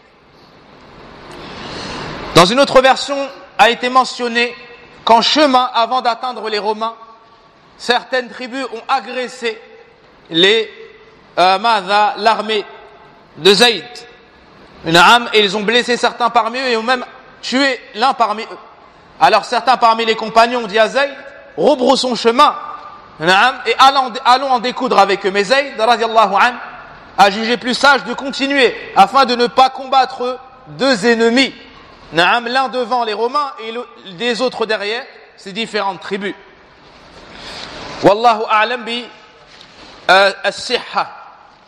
Dans une autre version, a été mentionné qu'en chemin, avant d'atteindre les Romains, certaines tribus ont agressé les euh, Madha, l'armée de Zayd. Et ils ont blessé certains parmi eux et ont même tué l'un parmi eux. Alors certains parmi les compagnons ont dit à Zayd, rebroussons chemin et allons, allons en découdre avec eux. Mais Zayd, radiallahu anhu, a jugé plus sage de continuer afin de ne pas combattre deux ennemis. L'un devant les Romains et les autres derrière ces différentes tribus. Wallahu a'lam bi as-sihha.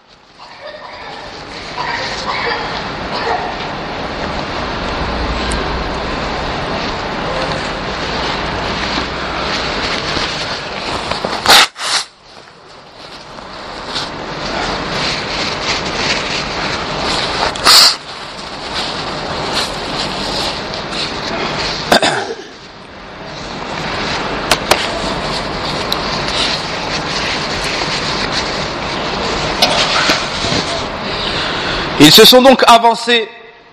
Ils se sont donc avancés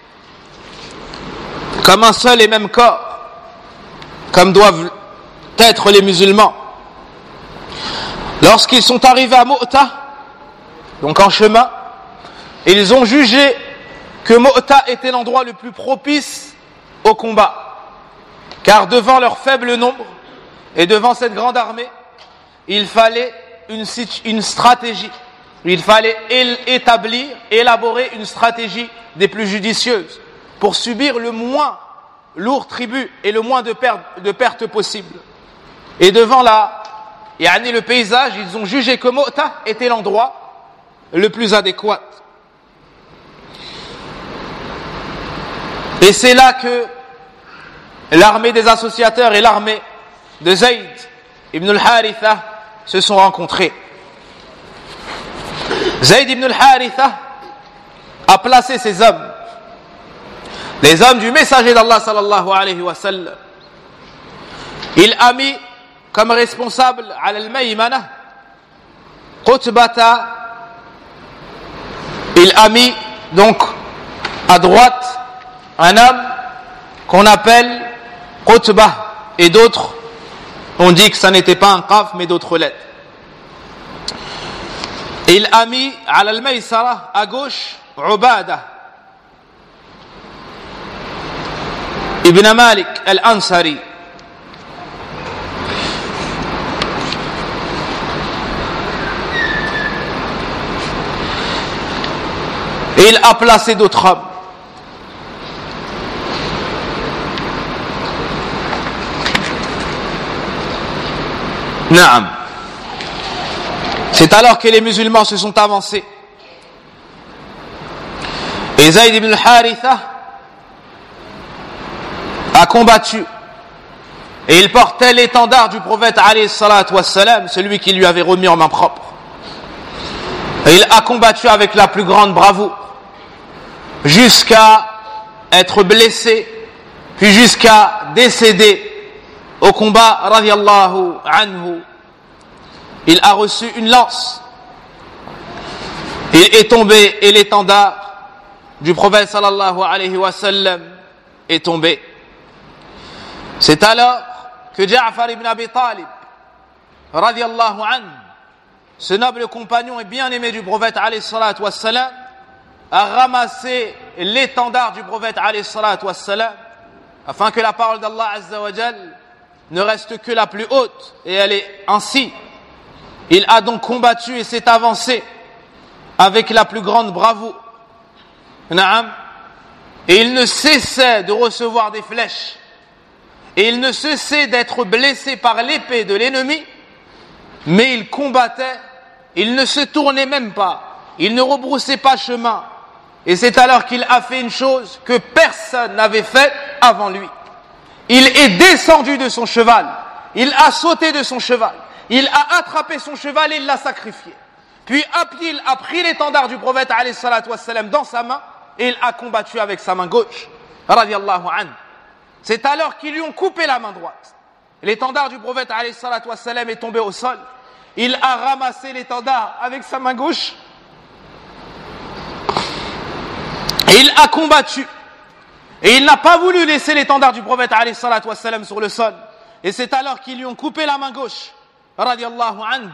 comme un seul et même corps, comme doivent être les musulmans. Lorsqu'ils sont arrivés à Mu'ta, donc en chemin, ils ont jugé que Mu'ta était l'endroit le plus propice au combat. Car devant leur faible nombre et devant cette grande armée, il fallait une, une stratégie. Il fallait établir, élaborer une stratégie des plus judicieuses pour subir le moins lourd tribut et le moins de pertes de pertes possible. Et devant la, yani le paysage, ils ont jugé que Mu'ta était l'endroit le plus adéquat. Et c'est là que l'armée des associateurs et l'armée de Zayd ibn al-Haritha se sont rencontrés. Zayd ibn al-Haritha a placé ses hommes, les hommes du messager d'Allah sallallahu alayhi wa sallam. Il a mis comme responsable à al-Maymana Qutbata. Il a mis donc à droite un homme qu'on appelle Qutbah, et d'autres on dit que ça n'était pas un qaf mais d'autres lettres. Il a mis à al-Maysara, à gauche, Ubadah ibn Malik al-Ansari. Et il a placé d'autres hommes. Naam. C'est alors que les musulmans se sont avancés. Et Zayd ibn al-Haritha a combattu Et il portait l'étendard du prophète alayhi salatu wassalam, celui qui lui avait remis en main propre. Et il a combattu avec la plus grande bravoure, jusqu'à être blessé, puis jusqu'à décéder au combat, radiyallahu anhu. Il a reçu une lance. Il est tombé et l'étendard du prophète sallallahu alayhi wa sallam est tombé. C'est alors que Ja'far ibn Abi Talib, radiyallahu anhu, ce noble compagnon et bien-aimé du prophète alayhi salatu wassalam, a ramassé l'étendard du prophète alayhi salatu wassalam, afin que la parole d'Allah azza wa jal ne reste que la plus haute, et elle est ainsi. Il a donc combattu et s'est avancé avec la plus grande bravoure. Naam. Et il ne cessait de recevoir des flèches. Et il ne cessait d'être blessé par l'épée de l'ennemi. Mais il combattait. Il ne se tournait même pas. Il ne rebroussait pas chemin. Et c'est alors qu'il a fait une chose que personne n'avait faite avant lui. Il est descendu de son cheval. Il a sauté de son cheval. Il a attrapé son cheval et il l'a sacrifié. Puis il a pris l'étendard du prophète alayhi salatu wassalam dans sa main et il a combattu avec sa main gauche. Radiyallahu anhu. C'est alors qu'ils lui ont coupé la main droite. L'étendard du prophète alayhi salatu wassalam est tombé au sol. Il a ramassé l'étendard avec sa main gauche et il a combattu. Et il n'a pas voulu laisser l'étendard du prophète alayhi salatu wassalam sur le sol. Et c'est alors qu'ils lui ont coupé la main gauche. Radiyallahu anhu.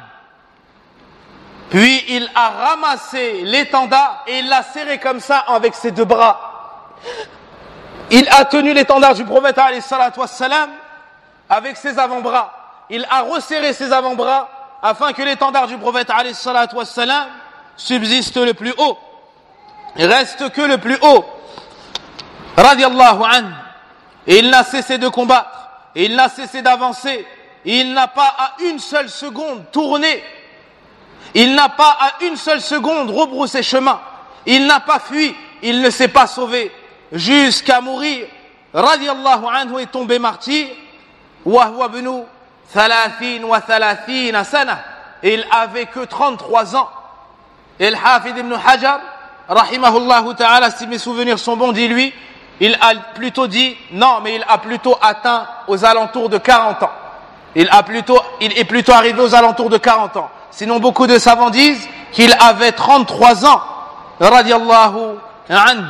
Puis il a ramassé l'étendard et il l'a serré comme ça avec ses deux bras. Il a tenu l'étendard du prophète alayhi salatu wassalam avec ses avant-bras. Il a resserré ses avant-bras afin que l'étendard du prophète alayhi salatu wassalam subsiste le plus haut. Il reste que le plus haut. Radiyallahu anhu. Et il n'a cessé de combattre. Et il n'a cessé d'avancer. Et il n'a pas à une seule seconde tourné. Il n'a pas à une seule seconde rebroussé chemin. Il n'a pas fui. Il ne s'est pas sauvé. Jusqu'à mourir. Radiyallahu anhu est tombé martyr. Wa huwa ibnu thalathin wa thalathina sana. Et il avait que trente-trois ans. Et le Hafid ibn Hajar, rahimahullahu ta'ala, si mes souvenirs sont bons, dit lui, il a plutôt dit, non, mais il a plutôt atteint aux alentours de quarante ans. Il a plutôt, il est plutôt arrivé aux alentours de quarante ans. Sinon, beaucoup de savants disent qu'il avait trente-trois ans. Radiyallahu anhu.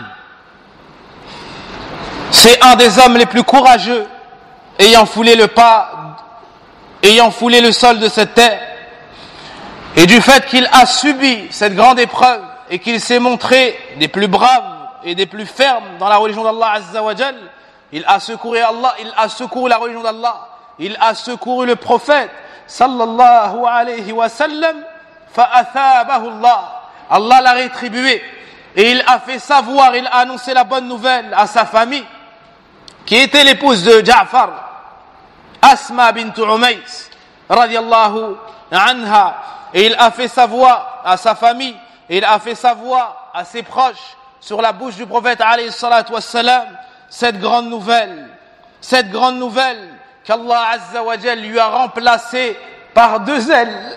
C'est un des hommes les plus courageux ayant foulé le pas, ayant foulé le sol de cette terre. Et du fait qu'il a subi cette grande épreuve et qu'il s'est montré des plus braves et des plus fermes dans la religion d'Allah Azza wa Jal, il a secouru Allah, il a secouru la religion d'Allah, il a secouru le prophète sallallahu alayhi wa sallam, fa'athabahu Allah. Allah l'a rétribué et il a fait savoir, il a annoncé la bonne nouvelle à sa famille qui était l'épouse de Ja'far, Asma bint Umays radiyallahu anha. Et il a fait savoir à sa famille, et il a fait savoir à ses proches, sur la bouche du prophète alayhi salatu wassalam, cette grande nouvelle, cette grande nouvelle qu'Allah Azza wa Jal lui a remplacée par deux ailes.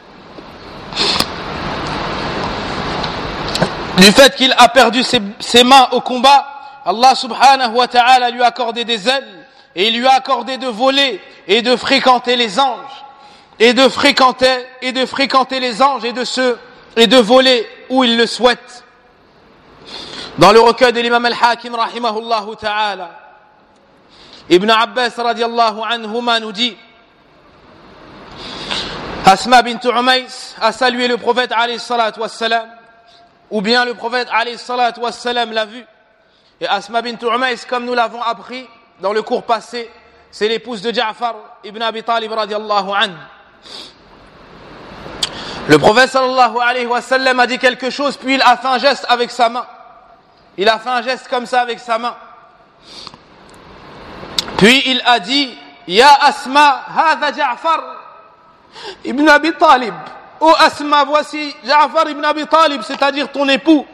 Du fait qu'il a perdu ses, ses mains au combat, Allah subhanahu wa ta'ala lui a accordé des ailes, et il lui a accordé de voler et de fréquenter les anges. Et de fréquenter, et de fréquenter les anges et de se, et de voler où il le souhaite. Dans le recueil de l'imam al-Hakim, rahimahullahu ta'ala, Ibn Abbas, radiallahu anhuma, nous dit, Asma bint Umays a salué le prophète, alayhi salatu wassalam, ou bien le prophète, alayhi salatu wassalam, l'a vu. Et Asma bint Umays, comme nous l'avons appris dans le cours passé, c'est l'épouse de Ja'far ibn Abi Talib, radiallahu anhu. Le prophète sallallahu alayhi wa sallam a dit quelque chose, puis il a fait un geste avec sa main. Il a fait un geste comme ça avec sa main. Puis il a dit, Ya Asma, hadha Ja'far ibn Abi Talib. Oh Asma, voici Ja'far ibn Abi Talib, c'est-à-dire ton époux.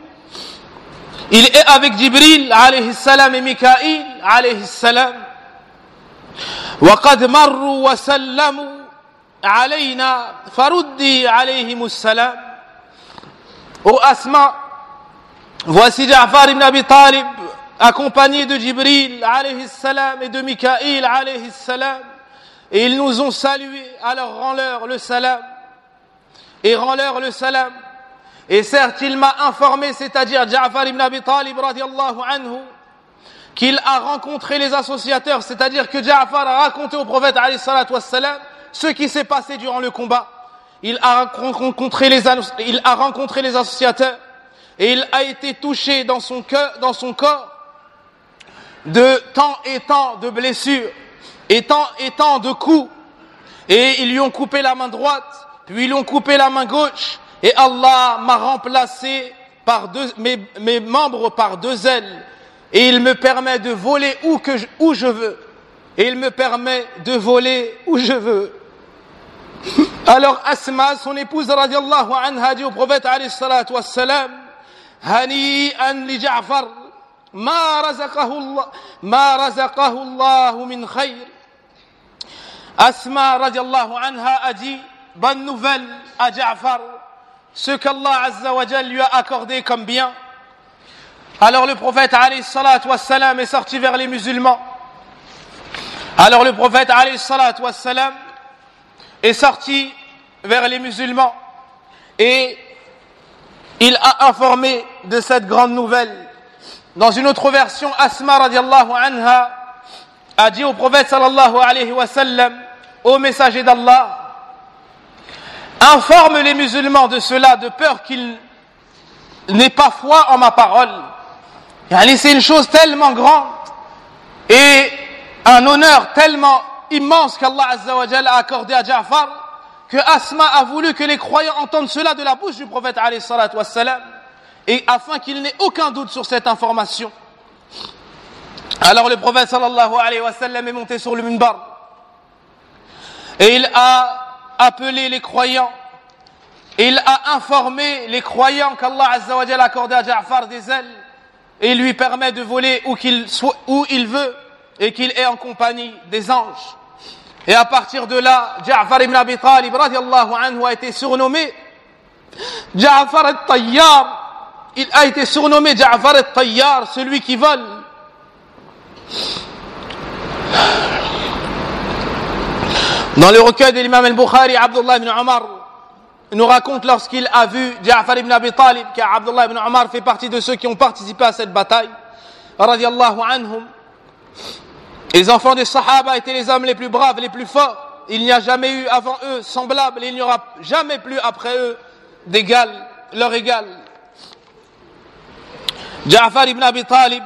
Il est avec Jibril alayhi salam et Mikaïl alayhi salam. وقد مروا وسلموا علينا فردي عليهم السلام. Ô Asma, voici Ja'far ibn Abi Talib accompagné de Jibril alayhi salam et de Mikaïl alayhi salam, et ils nous ont salués, alors rends-leur le salam et rends-leur le salam. Et certes il m'a informé, c'est-à-dire Ja'far ibn Abi Talib radiyallahu anhu, qu'il a rencontré les associateurs, c'est-à-dire que Ja'far a raconté au prophète alayhi salatu wassalam ce qui s'est passé durant le combat. Il a rencontré les, il a rencontré les associateurs et il a été touché dans son cœur, dans son corps de tant et tant de blessures et tant et tant de coups, et ils lui ont coupé la main droite, puis ils lui ont coupé la main gauche, et Allah m'a remplacé par deux, mes, mes membres par deux ailes, et il me permet de voler où, que je, où je veux. Et il me permet de voler où je veux. Alors Asma, son épouse radiallahu anha, dit au prophète alayhi salatu wassalam, Hani'an li Ja'far, ma razaqahu Allah, ma razaqahu Allah min khayr. Asma radiallahu anha a dit, bonne nouvelle à Ja'far, ce qu'Allah azza wa jal lui a accordé comme bien. Alors le prophète alayhi salatu wassalam est sorti vers les musulmans. Alors le prophète alayhi salatu wassalam est sorti vers les musulmans et il a informé de cette grande nouvelle. Dans une autre version, Asma radiallahu anha a dit au prophète sallallahu alayhi wa sallam, ô messager d'Allah, informe les musulmans de cela, de peur qu'ils n'aient pas foi en ma parole. C'est une chose tellement grande et un honneur tellement immense qu'Allah Azza wa Jalla a accordé à Ja'far, que Asma a voulu que les croyants entendent cela de la bouche du prophète alayhi salatu wassalam, et afin qu'il n'ait aucun doute sur cette information. Alors le prophète sallallahu alayhi wa sallam est monté sur le minbar et il a appelé les croyants et il a informé les croyants qu'Allah Azza wa Jalla a accordé à Ja'far des ailes et lui permet de voler où, qu'il soit, où il veut, et qu'il est en compagnie des anges. Et à partir de là, Ja'far ibn Abi Talib radiallahu anhu a été surnommé Ja'far al-Tayyar. Il a été surnommé Ja'far al-Tayyar, celui qui vole. Dans le recueil de l'imam al-Bukhari, Abdullah ibn Omar nous raconte lorsqu'il a vu Ja'far ibn Abi Talib, car Abdullah ibn Omar fait partie de ceux qui ont participé à cette bataille, radiallahu anhum. Les enfants des Sahaba étaient les hommes les plus braves, les plus forts. Il n'y a jamais eu avant eux semblable, et il n'y aura jamais plus après eux d'égal, leur égal. Ja'far ibn Abi Talib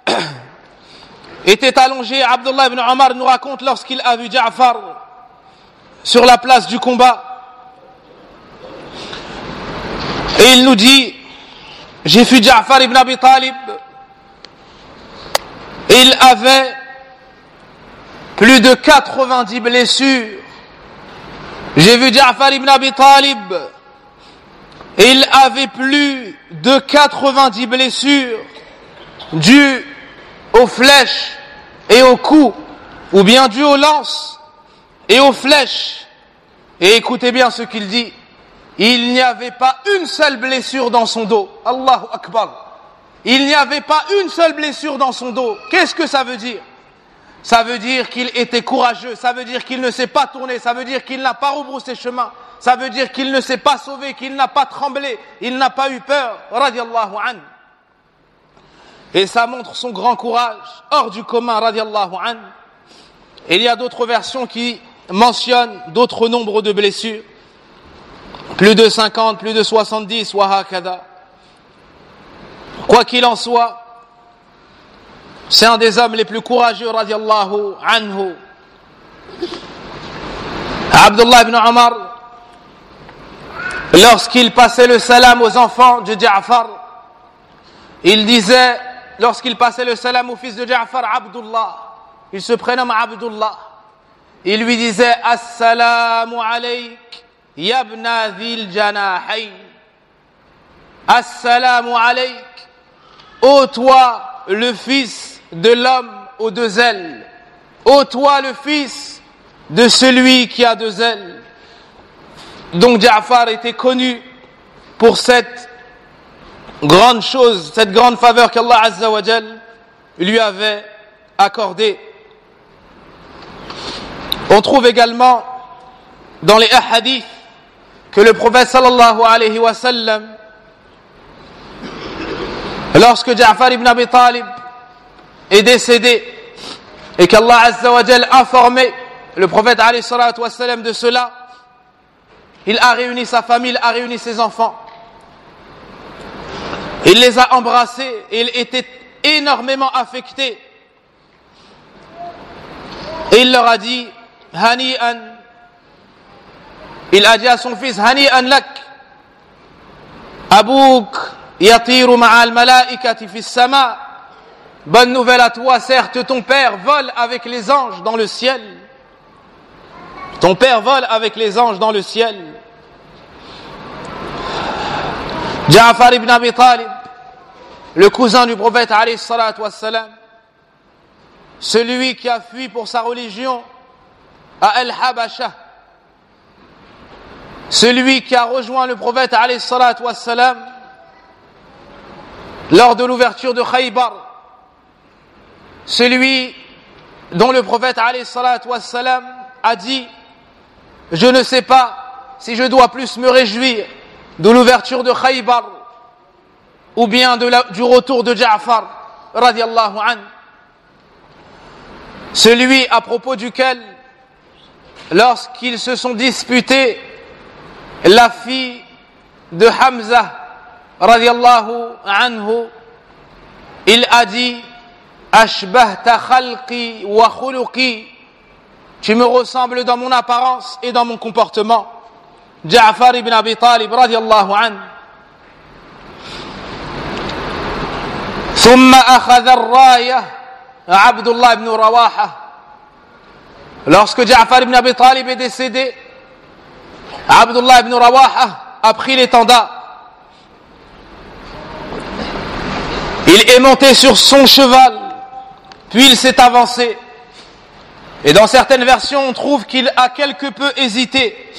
était allongé. Abdullah ibn Omar nous raconte lorsqu'il a vu Ja'far sur la place du combat. Et il nous dit, j'ai vu Ja'far ibn Abi Talib, et il avait plus de quatre-vingt-dix blessures. J'ai vu Ja'far ibn Abi Talib, et il avait plus de quatre-vingt-dix blessures dues aux flèches et aux coups, ou bien dues aux lances et aux flèches. Et écoutez bien ce qu'il dit, il n'y avait pas une seule blessure dans son dos. Allahu Akbar. Il n'y avait pas une seule blessure dans son dos. Qu'est-ce que ça veut dire? Ça veut dire qu'il était courageux, ça veut dire qu'il ne s'est pas tourné, ça veut dire qu'il n'a pas rebroussé chemin, ça veut dire qu'il ne s'est pas sauvé, qu'il n'a pas tremblé, il n'a pas eu peur, radiallahu anhu. Et ça montre son grand courage, hors du commun, radiallahu anhu. Et il y a d'autres versions qui mentionnent d'autres nombres de blessures, plus de cinquante, plus de soixante-dix, wa hakada. Quoi qu'il en soit, c'est un des hommes les plus courageux, radiallahu anhu. Abdullah ibn Omar, lorsqu'il passait le salam aux enfants de Ja'far, il disait, lorsqu'il passait le salam au fils de Ja'far, Abdullah, il se prénomme Abdullah, il lui disait, Assalamu alayk, yabna dhil janahayn. Assalamu alayk, ô toi, le fils de l'homme aux deux ailes. ô toi le fils de celui qui a deux ailes. Donc Ja'far était connu pour cette grande chose, cette grande faveur qu'Allah Azza wa Jal lui avait accordée. On trouve également dans les hadiths que le prophète sallallahu alayhi wa sallam, lorsque Ja'far ibn Abi Talib est décédé et qu'Allah Azza wa Jal informait le prophète alayhi salatu wa sallam de cela, il a réuni sa famille, il a réuni ses enfants. Il les a embrassés et il était énormément affecté. Et il leur a dit, Hani'an, il a dit à son fils, Hani'an lak, Abouk yatiru ma'al malaikati fis sama. Bonne nouvelle à toi, certes, ton père vole avec les anges dans le ciel. Ton père vole avec les anges dans le ciel. Ja'far ibn Abi Talib, le cousin du prophète alayhi salatu wassalam, celui qui a fui pour sa religion à Al-Habasha, celui qui a rejoint le prophète alayhi salatu wassalam lors de l'ouverture de Khaybar, celui dont le prophète alayhi salatu wassalam a dit, je ne sais pas si je dois plus me réjouir de l'ouverture de Khaybar ou bien de la, du retour de Ja'far radiyallahu anhu, celui à propos duquel, lorsqu'ils se sont disputés, la fille de Hamza radiyallahu anhu, il a dit, ashbahta khalqi wa khuluqi, tu me ressembles dans mon apparence et dans mon comportement. Ja'far ibn Abi Talib radiyallahu anhu. ثم أخذ الراية عبد الله ibn Rawaha. Lorsque Ja'far ibn Abi Talib est décédé, Abdullah ibn Rawaha a pris l'étendard. Il est monté sur son cheval, puis il s'est avancé. Et dans certaines versions, on trouve qu'il a quelque peu hésité.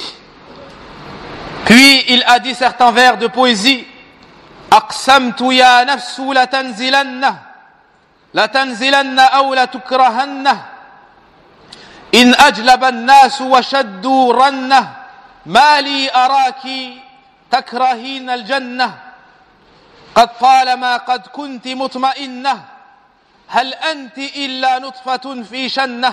Puis il a dit certains vers de poésie. Aqsamtu ya nafsu la tanzilanna, la tanzilanna aw la tukrahanna, in ajlaba an-nas wa shaddu ranna, ma li araki takrahin al-jannah, qad talama qad kunti mutma'innah, hal anti illa nutfatun fi shannah.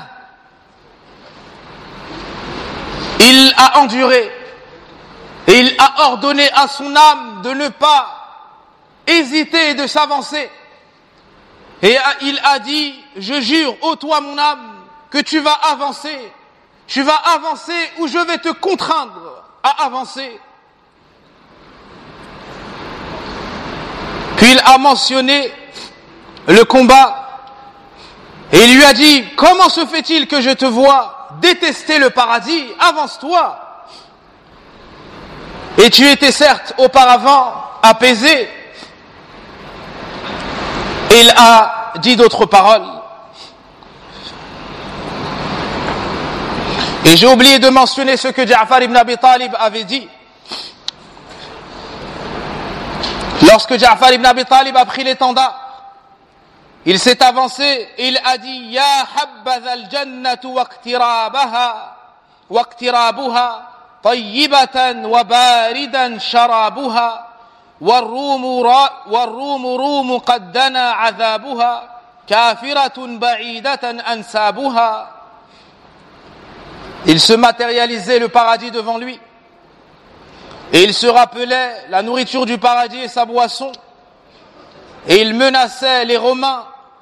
Il a enduré et il a ordonné à son âme de ne pas hésiter et de s'avancer. Et il a dit, je jure, ô toi mon âme, que tu vas avancer. Tu vas avancer ou je vais te contraindre à avancer. Puis il a mentionné le combat et il lui a dit, comment se fait-il que je te vois détester le paradis? Avance-toi. Et tu étais certes auparavant apaisé. Et il a dit d'autres paroles. Et j'ai oublié de mentionner ce que Ja'far ibn Abi Talib avait dit. Lorsque Ja'far ibn Abi Talib a pris l'étendard, il s'est avancé et il a dit, Ya habbaza al-jannatu waqtirabaha, waqtirabuha, tayyibatan wa baridan sharabuha, والروم را والروم روم قد دنا عذابها كافرة بعيدة أنسابها. Il se matérialisait le paradis devant lui et il se rappelait la nourriture du paradis et sa boisson et il menaçait les Romains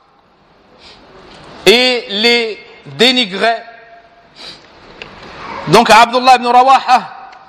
et les dénigrait. Donc Abdullah ibn Rawaha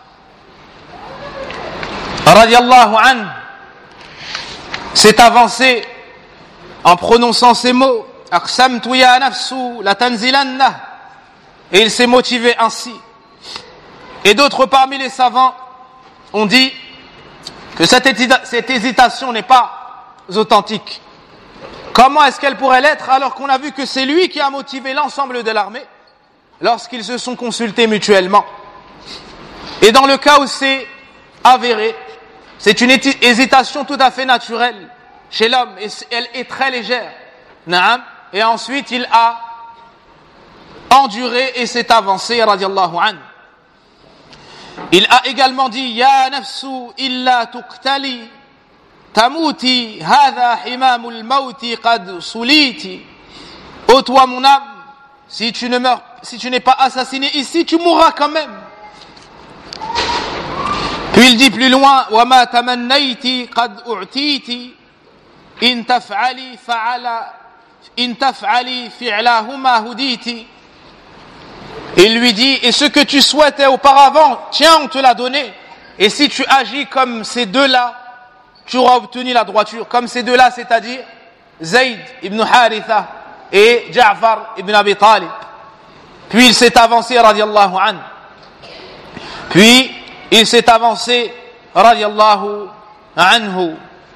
radiyallahu anhu s'est avancé en prononçant ces mots, aqsamtu ya nafsu la tanzilanna, et il s'est motivé ainsi. Et d'autres parmi les savants ont dit que cette, cette hésitation n'est pas authentique, Comment est-ce qu'elle pourrait l'être alors qu'on a vu que c'est lui qui a motivé l'ensemble de l'armée lorsqu'ils se sont consultés mutuellement? Et dans le cas où c'est avéré, c'est une hésitation tout à fait naturelle chez l'homme et elle est très légère. Naam. Et ensuite il a enduré et s'est avancé, radiyallahu anhu. Il a également dit: Ya nafsu illa tuqtali tamouti hadha himamul mauti qad suliti. Ô toi mon âme, si tu ne meurs, si tu n'es pas assassiné ici, tu mourras quand même. Puis il dit plus loin: Wa ma tamannayti qad u'titi in taf'ali fa'ala in taf'ali fi'lahuma huditi. Il lui dit: et ce que tu souhaitais auparavant, tiens, on te l'a donné. Et si tu agis comme ces deux-là, tu auras obtenu la droiture. Comme ces deux-là, c'est-à-dire Zayd ibn Haritha et Ja'far ibn Abi Talib. Puis il s'est avancé, radiyallahu anhu. Puis il s'est avancé, radiyallahu anhu.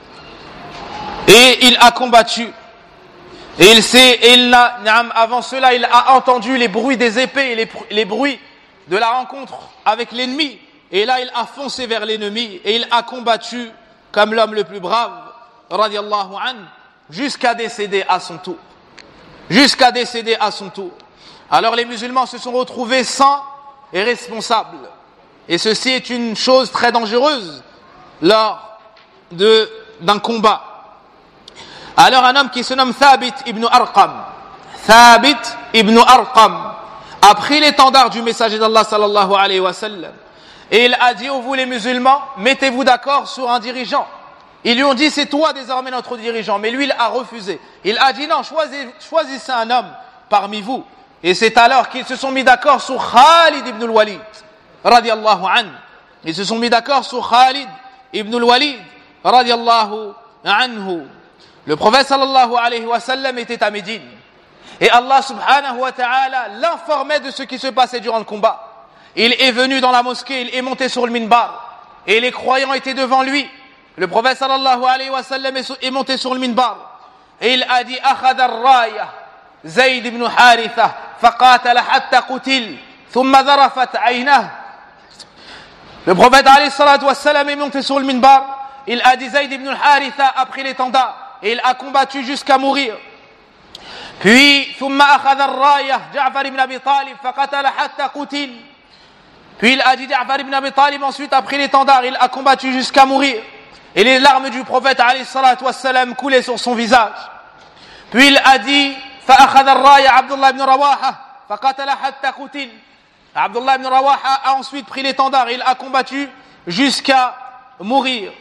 Et il a combattu. Et il sait, et il a, avant cela, il a entendu les bruits des épées et les, les bruits de la rencontre avec l'ennemi. Et là, il a foncé vers l'ennemi et il a combattu comme l'homme le plus brave, radiyallahu anhu, jusqu'à décéder à son tour. Jusqu'à décéder à son tour. Alors les musulmans se sont retrouvés sans et responsables. Et ceci est une chose très dangereuse lors de, d'un combat. Alors un homme qui se nomme Thabit ibn Arqam, Thabit ibn Arqam, a pris l'étendard du messager d'Allah sallallahu alayhi wa sallam. Et il a dit: ô vous les musulmans, mettez-vous d'accord sur un dirigeant. Ils lui ont dit: c'est toi désormais notre dirigeant. Mais lui, il a refusé. Il a dit: non, choisissez, choisissez un homme parmi vous. Et c'est alors qu'ils se sont mis d'accord sur Khalid ibn al-Walid, radiyallahu anhu. Ils se sont mis d'accord sur Khalid ibn al-Walid, radiyallahu anhu. Le prophète sallallahu alayhi wa sallam était à Médine. Et Allah subhanahu wa ta'ala l'informait de ce qui se passait durant le combat. Il est venu dans la mosquée, il est monté sur le minbar. Et les croyants étaient devant lui. Le prophète sallallahu alayhi wa sallam est monté sur le minbar. Et il a dit: Akhadha ar-raya Zayd ibn Haritha faqatala hatta qutil thumma dharafat aynah. Le prophète alayhi salatu wa sallam est monté sur le minbar. Il a dit: Zayd ibn Haritha a pris l'étendard. Et il a combattu jusqu'à mourir. Puis, ثم أخذ الراية جعفر ibn Abi Talib فقتل حتى قتل. Puis il a dit: Ja'far ibn Abi Talib ensuite a pris l'étendard, il a combattu jusqu'à mourir. Et les larmes du prophète alayhi salatu wassalam coulaient sur son visage. Puis il a dit: فأخذ الراية Abdullah ibn Rawaha فقتل حتى قتل. Abdullah ibn Rawaha a ensuite pris l'étendard, il a combattu jusqu'à mourir.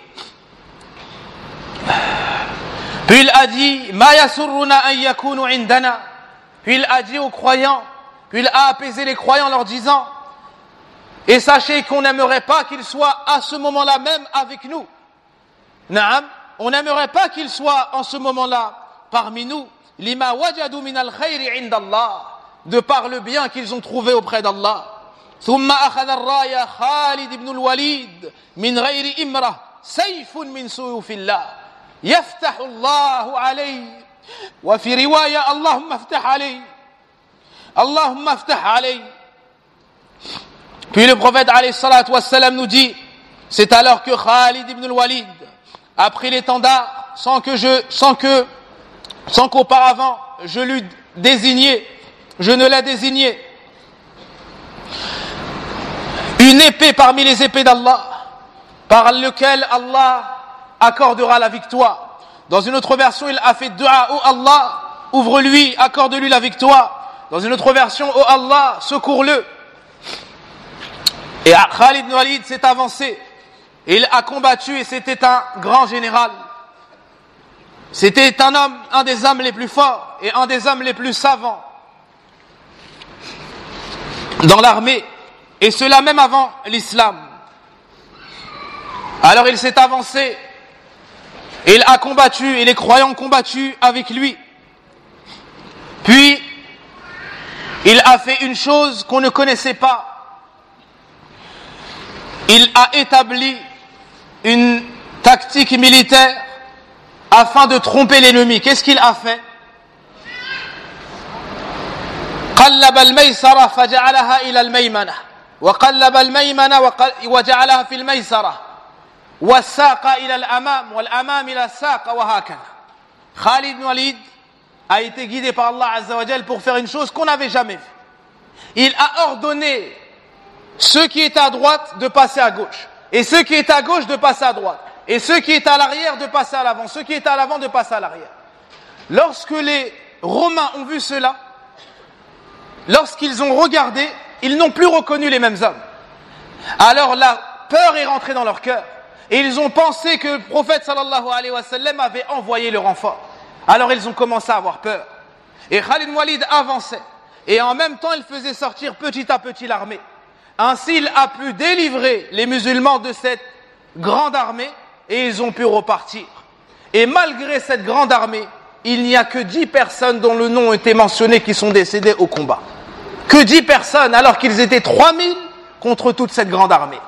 Puis il a dit: Ma yasurruna an yakunu indana. Puis il a dit aux croyants, puis il a apaisé les croyants en leur disant: et sachez qu'on n'aimerait pas qu'ils soient à ce moment-là même avec nous. Naam, on n'aimerait pas qu'ils soient en ce moment-là parmi nous. Lima wajadu min al-khayri inda Allah, de par le bien qu'ils ont trouvé auprès d'Allah. Thumma akhadha ar-raya Khalid ibn al-Walid min ghayri imra sayfun min suyufillah. يفتح الله عليه وفي رواية اللهم افتح عليه اللهم افتح عليه. Puis le prophète alayhi salatu wassalam nous dit: c'est alors que Khalid ibn al-Walid a pris l'étendard sans que je sans que sans qu'auparavant je l'eût désigné, je ne l'ai désigné, une épée parmi les épées d'Allah par lequel Allah accordera la victoire. Dans une autre version, il a fait dua: oh Allah, ouvre-lui, accorde-lui la victoire. Dans une autre version: oh Allah, secours-le. Et Khalid ibn Walid s'est avancé. Et il a combattu et c'était un grand général. C'était un homme, un des hommes les plus forts et un des hommes les plus savants dans l'armée. Et cela même avant l'islam. Alors il s'est avancé. Et il a combattu, et les croyants ont combattu avec lui. Puis, il a fait une chose qu'on ne connaissait pas. Il a établi une tactique militaire afin de tromper l'ennemi, qu'est-ce qu'il a fait? قلب الميسرة فجعلها إلى الميمنة وقلب الميمنة وجعلها في الميسرة والساق إلى الأمام والأمام إلى الساق وهكذا. Khalid ibn Walid a été guidé par Allah Azza wa Jal pour faire une chose qu'on n'avait jamais vue. Il a ordonné ceux qui étaient à droite de passer à gauche, et ceux qui étaient à gauche de passer à droite, et ceux qui étaient à l'arrière de passer à l'avant, ceux qui étaient à l'avant de passer à l'arrière. Lorsque les Romains ont vu cela, lorsqu'ils ont regardé, ils n'ont plus reconnu les mêmes hommes. Alors la peur est rentrée dans leur cœur, et ils ont pensé que le prophète sallallahu alayhi wa sallam avait envoyé le renfort. Alors ils ont commencé à avoir peur. Et Khalid ibn Walid avançait, et en même temps il faisait sortir petit à petit l'armée. Ainsi il a pu délivrer les musulmans de cette grande armée, et ils ont pu repartir. Et malgré cette grande armée, il n'y a que dix personnes dont le nom était mentionné qui sont décédées au combat. Que dix personnes, alors qu'ils étaient trois mille contre toute cette grande armée.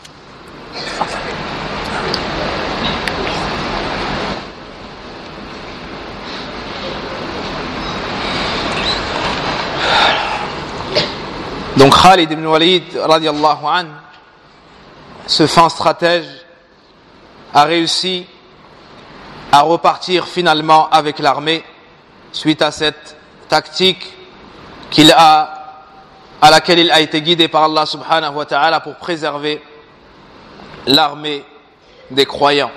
Donc Khalid ibn Walid, radiallahu anhu, ce fin stratège, a réussi à repartir finalement avec l'armée suite à cette tactique qu'il a, à laquelle il a été guidé par Allah subhanahu wa ta'ala pour préserver l'armée des croyants.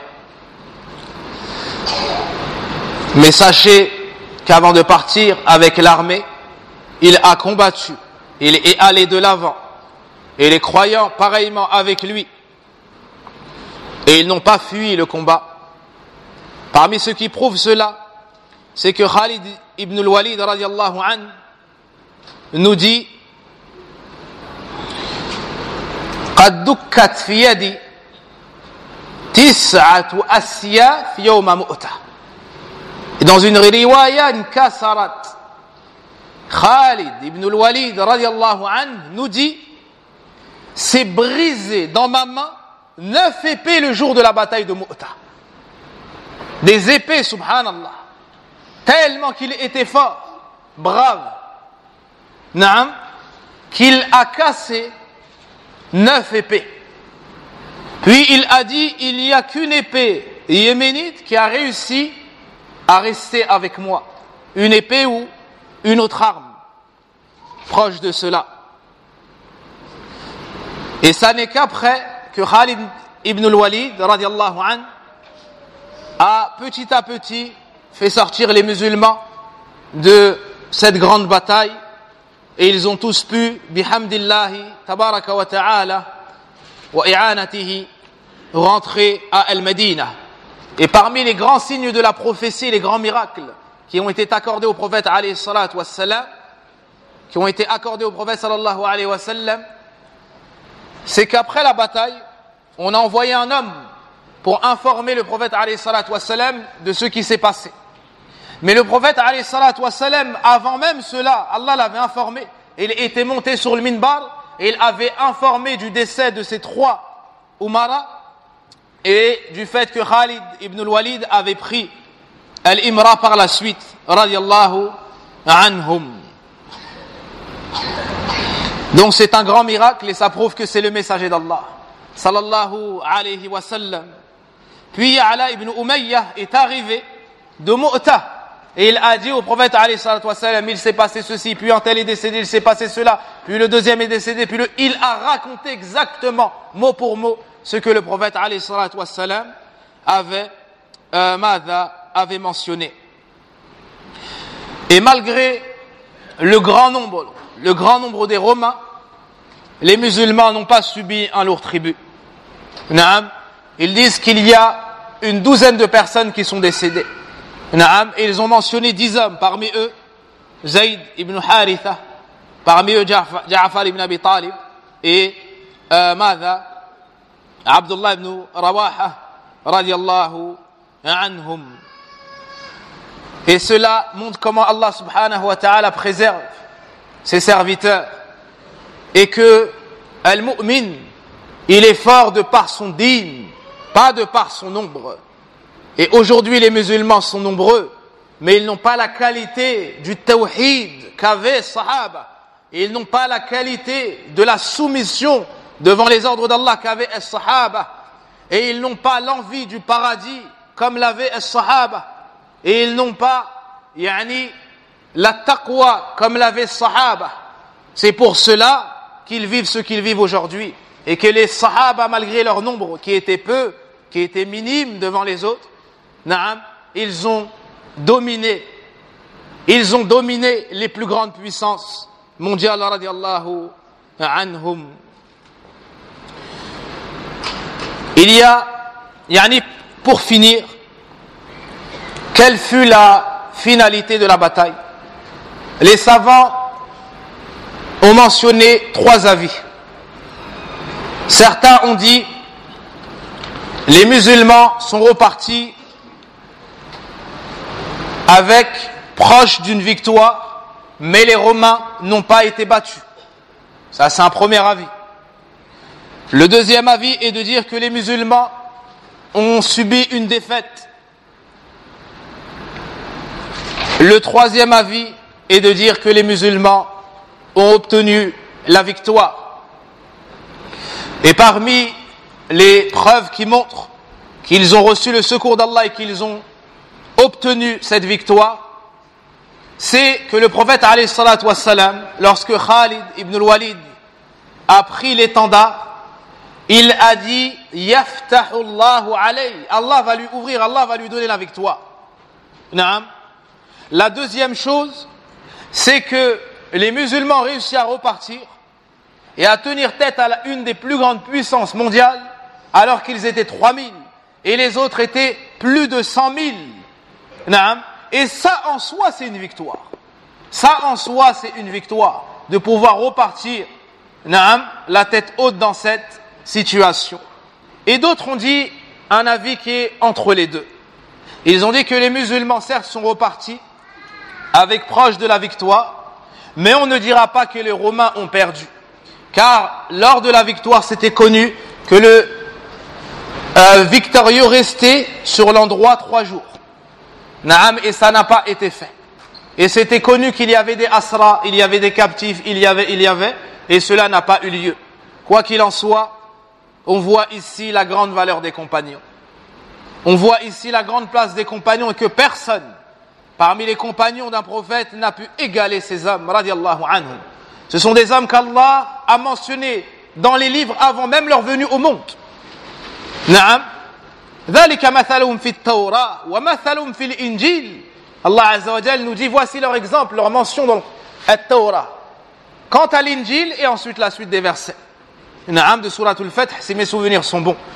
Mais sachez qu'avant de partir avec l'armée, il a combattu, il est allé de l'avant, et les croyants pareillement avec lui, et ils n'ont pas fui le combat. Parmi ceux qui prouvent cela, c'est que Khalid ibn al-Walid radiallahu anhu nous dit قد دكت في يدي تسعة أسياف يوم مؤتة. Et dans une riwaya انكسرت. Khalid ibn al-Walid radiallahu anhu nous dit, c'est brisé dans ma main neuf épées le jour de la bataille de Mu'ta. Des épées, subhanallah, tellement qu'il était fort, brave, naam, qu'il a cassé neuf épées. Puis il a dit, il n'y a qu'une épée yéménite qui a réussi à rester avec moi. Une épée ou une autre arme proche de cela. Et ça n'est qu'après que Khalid ibn al-Walid radiallahu anhu a petit à petit fait sortir les musulmans de cette grande bataille, et ils ont tous pu, bihamdillahi tabaraka wa ta'ala wa i'anatihi, rentrer à Al-Madinah. Et parmi les grands signes de la prophétie, les grands miracles qui ont été accordés au prophète alayhi salatu wassalam, qui ont été accordés au prophète sallallahu alayhi wa sallam, c'est qu'après la bataille, on a envoyé un homme pour informer le prophète alayhi salatu wassalam de ce qui s'est passé. Mais le prophète alayhi salatu wassalam, avant même cela, Allah l'avait informé. Il était monté sur le minbar et il avait informé du décès de ces trois Umara et du fait que Khalid ibn al-Walid avait pris Al-Imra par la suite, radiyallahu anhum. Donc c'est un grand miracle et ça prouve que c'est le messager d'Allah, sallallahu alayhi wa sallam. Puis Ala ibn Umayyah est arrivé de Mu'ta et il a dit au prophète alayhi salatu wa sallam, il s'est passé ceci, puis un tel est décédé, il s'est passé cela, puis le deuxième est décédé, puis le... il a raconté exactement, mot pour mot, ce que le prophète alayhi salatu wa sallam avait, euh, Mada, avait mentionné. Et malgré le grand nombre, le grand nombre des Romains, les musulmans n'ont pas subi un lourd tribut. Naam, ils disent qu'il y a une douzaine de personnes qui sont décédées. Naam, et ils ont mentionné dix hommes, parmi eux Zayd ibn Haritha, parmi eux Ja'far ibn Abi Talib et euh, Mada, Abdullah ibn Rawaha radiyallahu anhum. Et cela montre comment Allah subhanahu wa ta'ala préserve ses serviteurs et que Al-Mu'min, il est fort de par son dîn, pas de par son nombre. Et aujourd'hui, les musulmans sont nombreux, mais ils n'ont pas la qualité du tawhid qu'avaient les sahaba. Et ils n'ont pas la qualité de la soumission devant les ordres d'Allah qu'avaient les sahaba. Et ils n'ont pas l'envie du paradis comme l'avaient les sahaba. Et ils n'ont pas, yani, la taqwa comme l'avaient les sahaba. C'est pour cela qu'ils vivent ce qu'ils vivent aujourd'hui. Et que les sahaba, malgré leur nombre, qui était peu, qui était minime devant les autres, naam, ils ont dominé, ils ont dominé les plus grandes puissances mondiales, radiyallahu anhum. Il y a, yani, pour finir, quelle fut la finalité de la bataille? Les savants ont mentionné trois avis. Certains ont dit les musulmans sont repartis avec proche d'une victoire, mais les Romains n'ont pas été battus. Ça, c'est un premier avis. Le deuxième avis est de dire que les musulmans ont subi une défaite. Le troisième avis est de dire que les musulmans ont obtenu la victoire. Et parmi les preuves qui montrent qu'ils ont reçu le secours d'Allah et qu'ils ont obtenu cette victoire, c'est que le prophète alayhi salatu wassalam, lorsque Khalid ibn al-Walid a pris l'étendard, il a dit yaftahu Allahu alayhi, Allah va lui ouvrir, Allah va lui donner la victoire. Naam. La deuxième chose, c'est que les musulmans ont réussi à repartir et à tenir tête à la, une des plus grandes puissances mondiales, alors qu'ils étaient trois mille et les autres étaient plus de cent mille. Naam. Et ça en soi, c'est une victoire. Ça en soi, c'est une victoire de pouvoir repartir, naam, la tête haute dans cette situation. Et d'autres ont dit un avis qui est entre les deux. Ils ont dit que les musulmans, certes, sont repartis avec proche de la victoire, mais on ne dira pas que les Romains ont perdu. Car lors de la victoire, c'était connu que le euh, victorieux restait sur l'endroit trois jours. Naam, et ça n'a pas été fait. Et c'était connu qu'il y avait des asra, il y avait des captifs, il y avait, il y avait, et cela n'a pas eu lieu. Quoi qu'il en soit, on voit ici la grande valeur des compagnons. On voit ici la grande place des compagnons et que personne, parmi les compagnons d'un prophète, n'a pu égaler ces hommes, radiyallahu anhum. Ce sont des hommes qu'Allah a mentionnés dans les livres avant même leur venue au monde. Naam. ذلك مثلهم في التوراة ومثلهم في الإنجيل. Allah Azza wa Jal nous dit voici leur exemple, leur mention dans la Torah. Quant à l'Injil et ensuite la suite des versets. Naam, de Surat al-Fath, si mes souvenirs sont bons.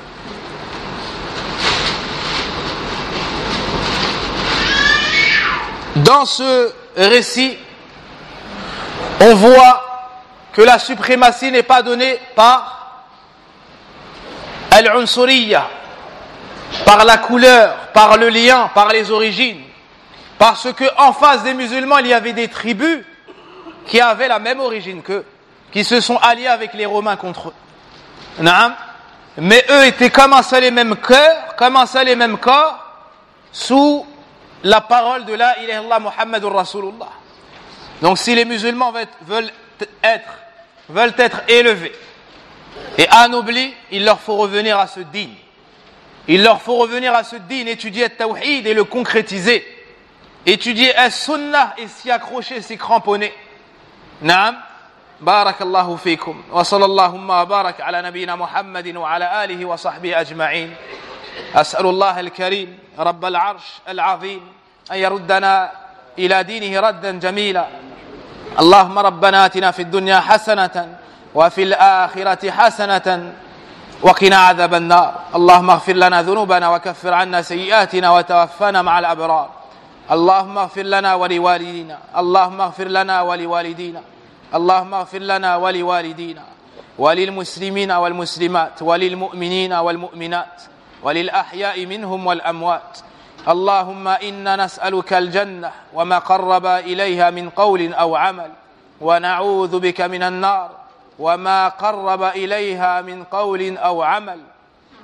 Dans ce récit, on voit que la suprématie n'est pas donnée par al-unsuriyya, par la couleur, par le lien, par les origines. Parce que en face des musulmans, il y avait des tribus qui avaient la même origine qu'eux, qui se sont alliés avec les Romains contre eux. Naam. Mais eux étaient comme un seul et même cœur, comme un seul et même corps, sous la parole de la ilaha illallah Muhammadur Rasulullah. Donc si les musulmans veulent être, veulent être élevés et anoblis, il leur faut revenir à ce din. Il leur faut revenir à ce din, étudier le tawhid et le concrétiser. Étudier as-sunnah et s'y accrocher, s'y cramponner. Naam. Barakallahu fikum. Wa sallallahu wa barak ala nabiyyina Muhammadin wa ala alihi wa sahbihi ajma'in. As'alullah al-karim, Rabb al-arsh al-azim, an yaruddana ila dinihi raddan jamila. Allahumma rabbana atina fid dunya hasanatan wa fil akhirati hasanatan وقنا عذاب النار اللهم اغفر لنا ذنوبنا وكفر عنا سيئاتنا وتوفنا مع الأبرار اللهم اغفر لنا ولوالدينا اللهم اغفر لنا ولوالدينا اللهم اغفر لنا ولوالدينا وللمسلمين والمسلمات وللمؤمنين والمؤمنات وللأحياء منهم والأموات اللهم إنا نسألك الجنة وما قرب إليها من قول أو عمل ونعوذ بك من النار وما قرب إليها من قول أو عمل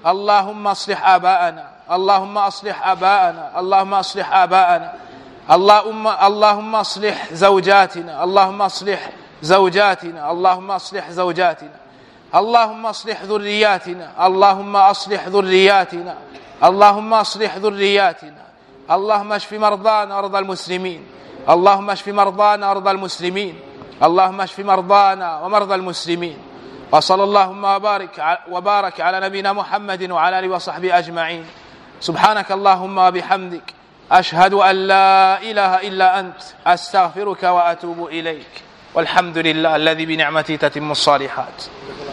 اللهم اصلح آباءنا اللهم اصلح آباءنا اللهم اصلح آباءنا اللهم اللهم اصلح زوجاتنا اللهم اصلح زوجاتنا اللهم اصلح زوجاتنا اللهم اصلح ذرياتنا اللهم اصلح ذرياتنا اللهم اصلح ذرياتنا اللهم اشف مرضانا وارض المسلمين اللهم اشف مرضانا وارض المسلمين اللهم اشف مرضانا ومرضى المسلمين وصلى اللهم وبارك وبارك على نبينا محمد وعلى اله وصحبه اجمعين. سبحانك اللهم وبحمدك أشهد أن لا إله إلا أنت أستغفرك وأتوب إليك والحمد لله الذي بنعمته تتم الصالحات.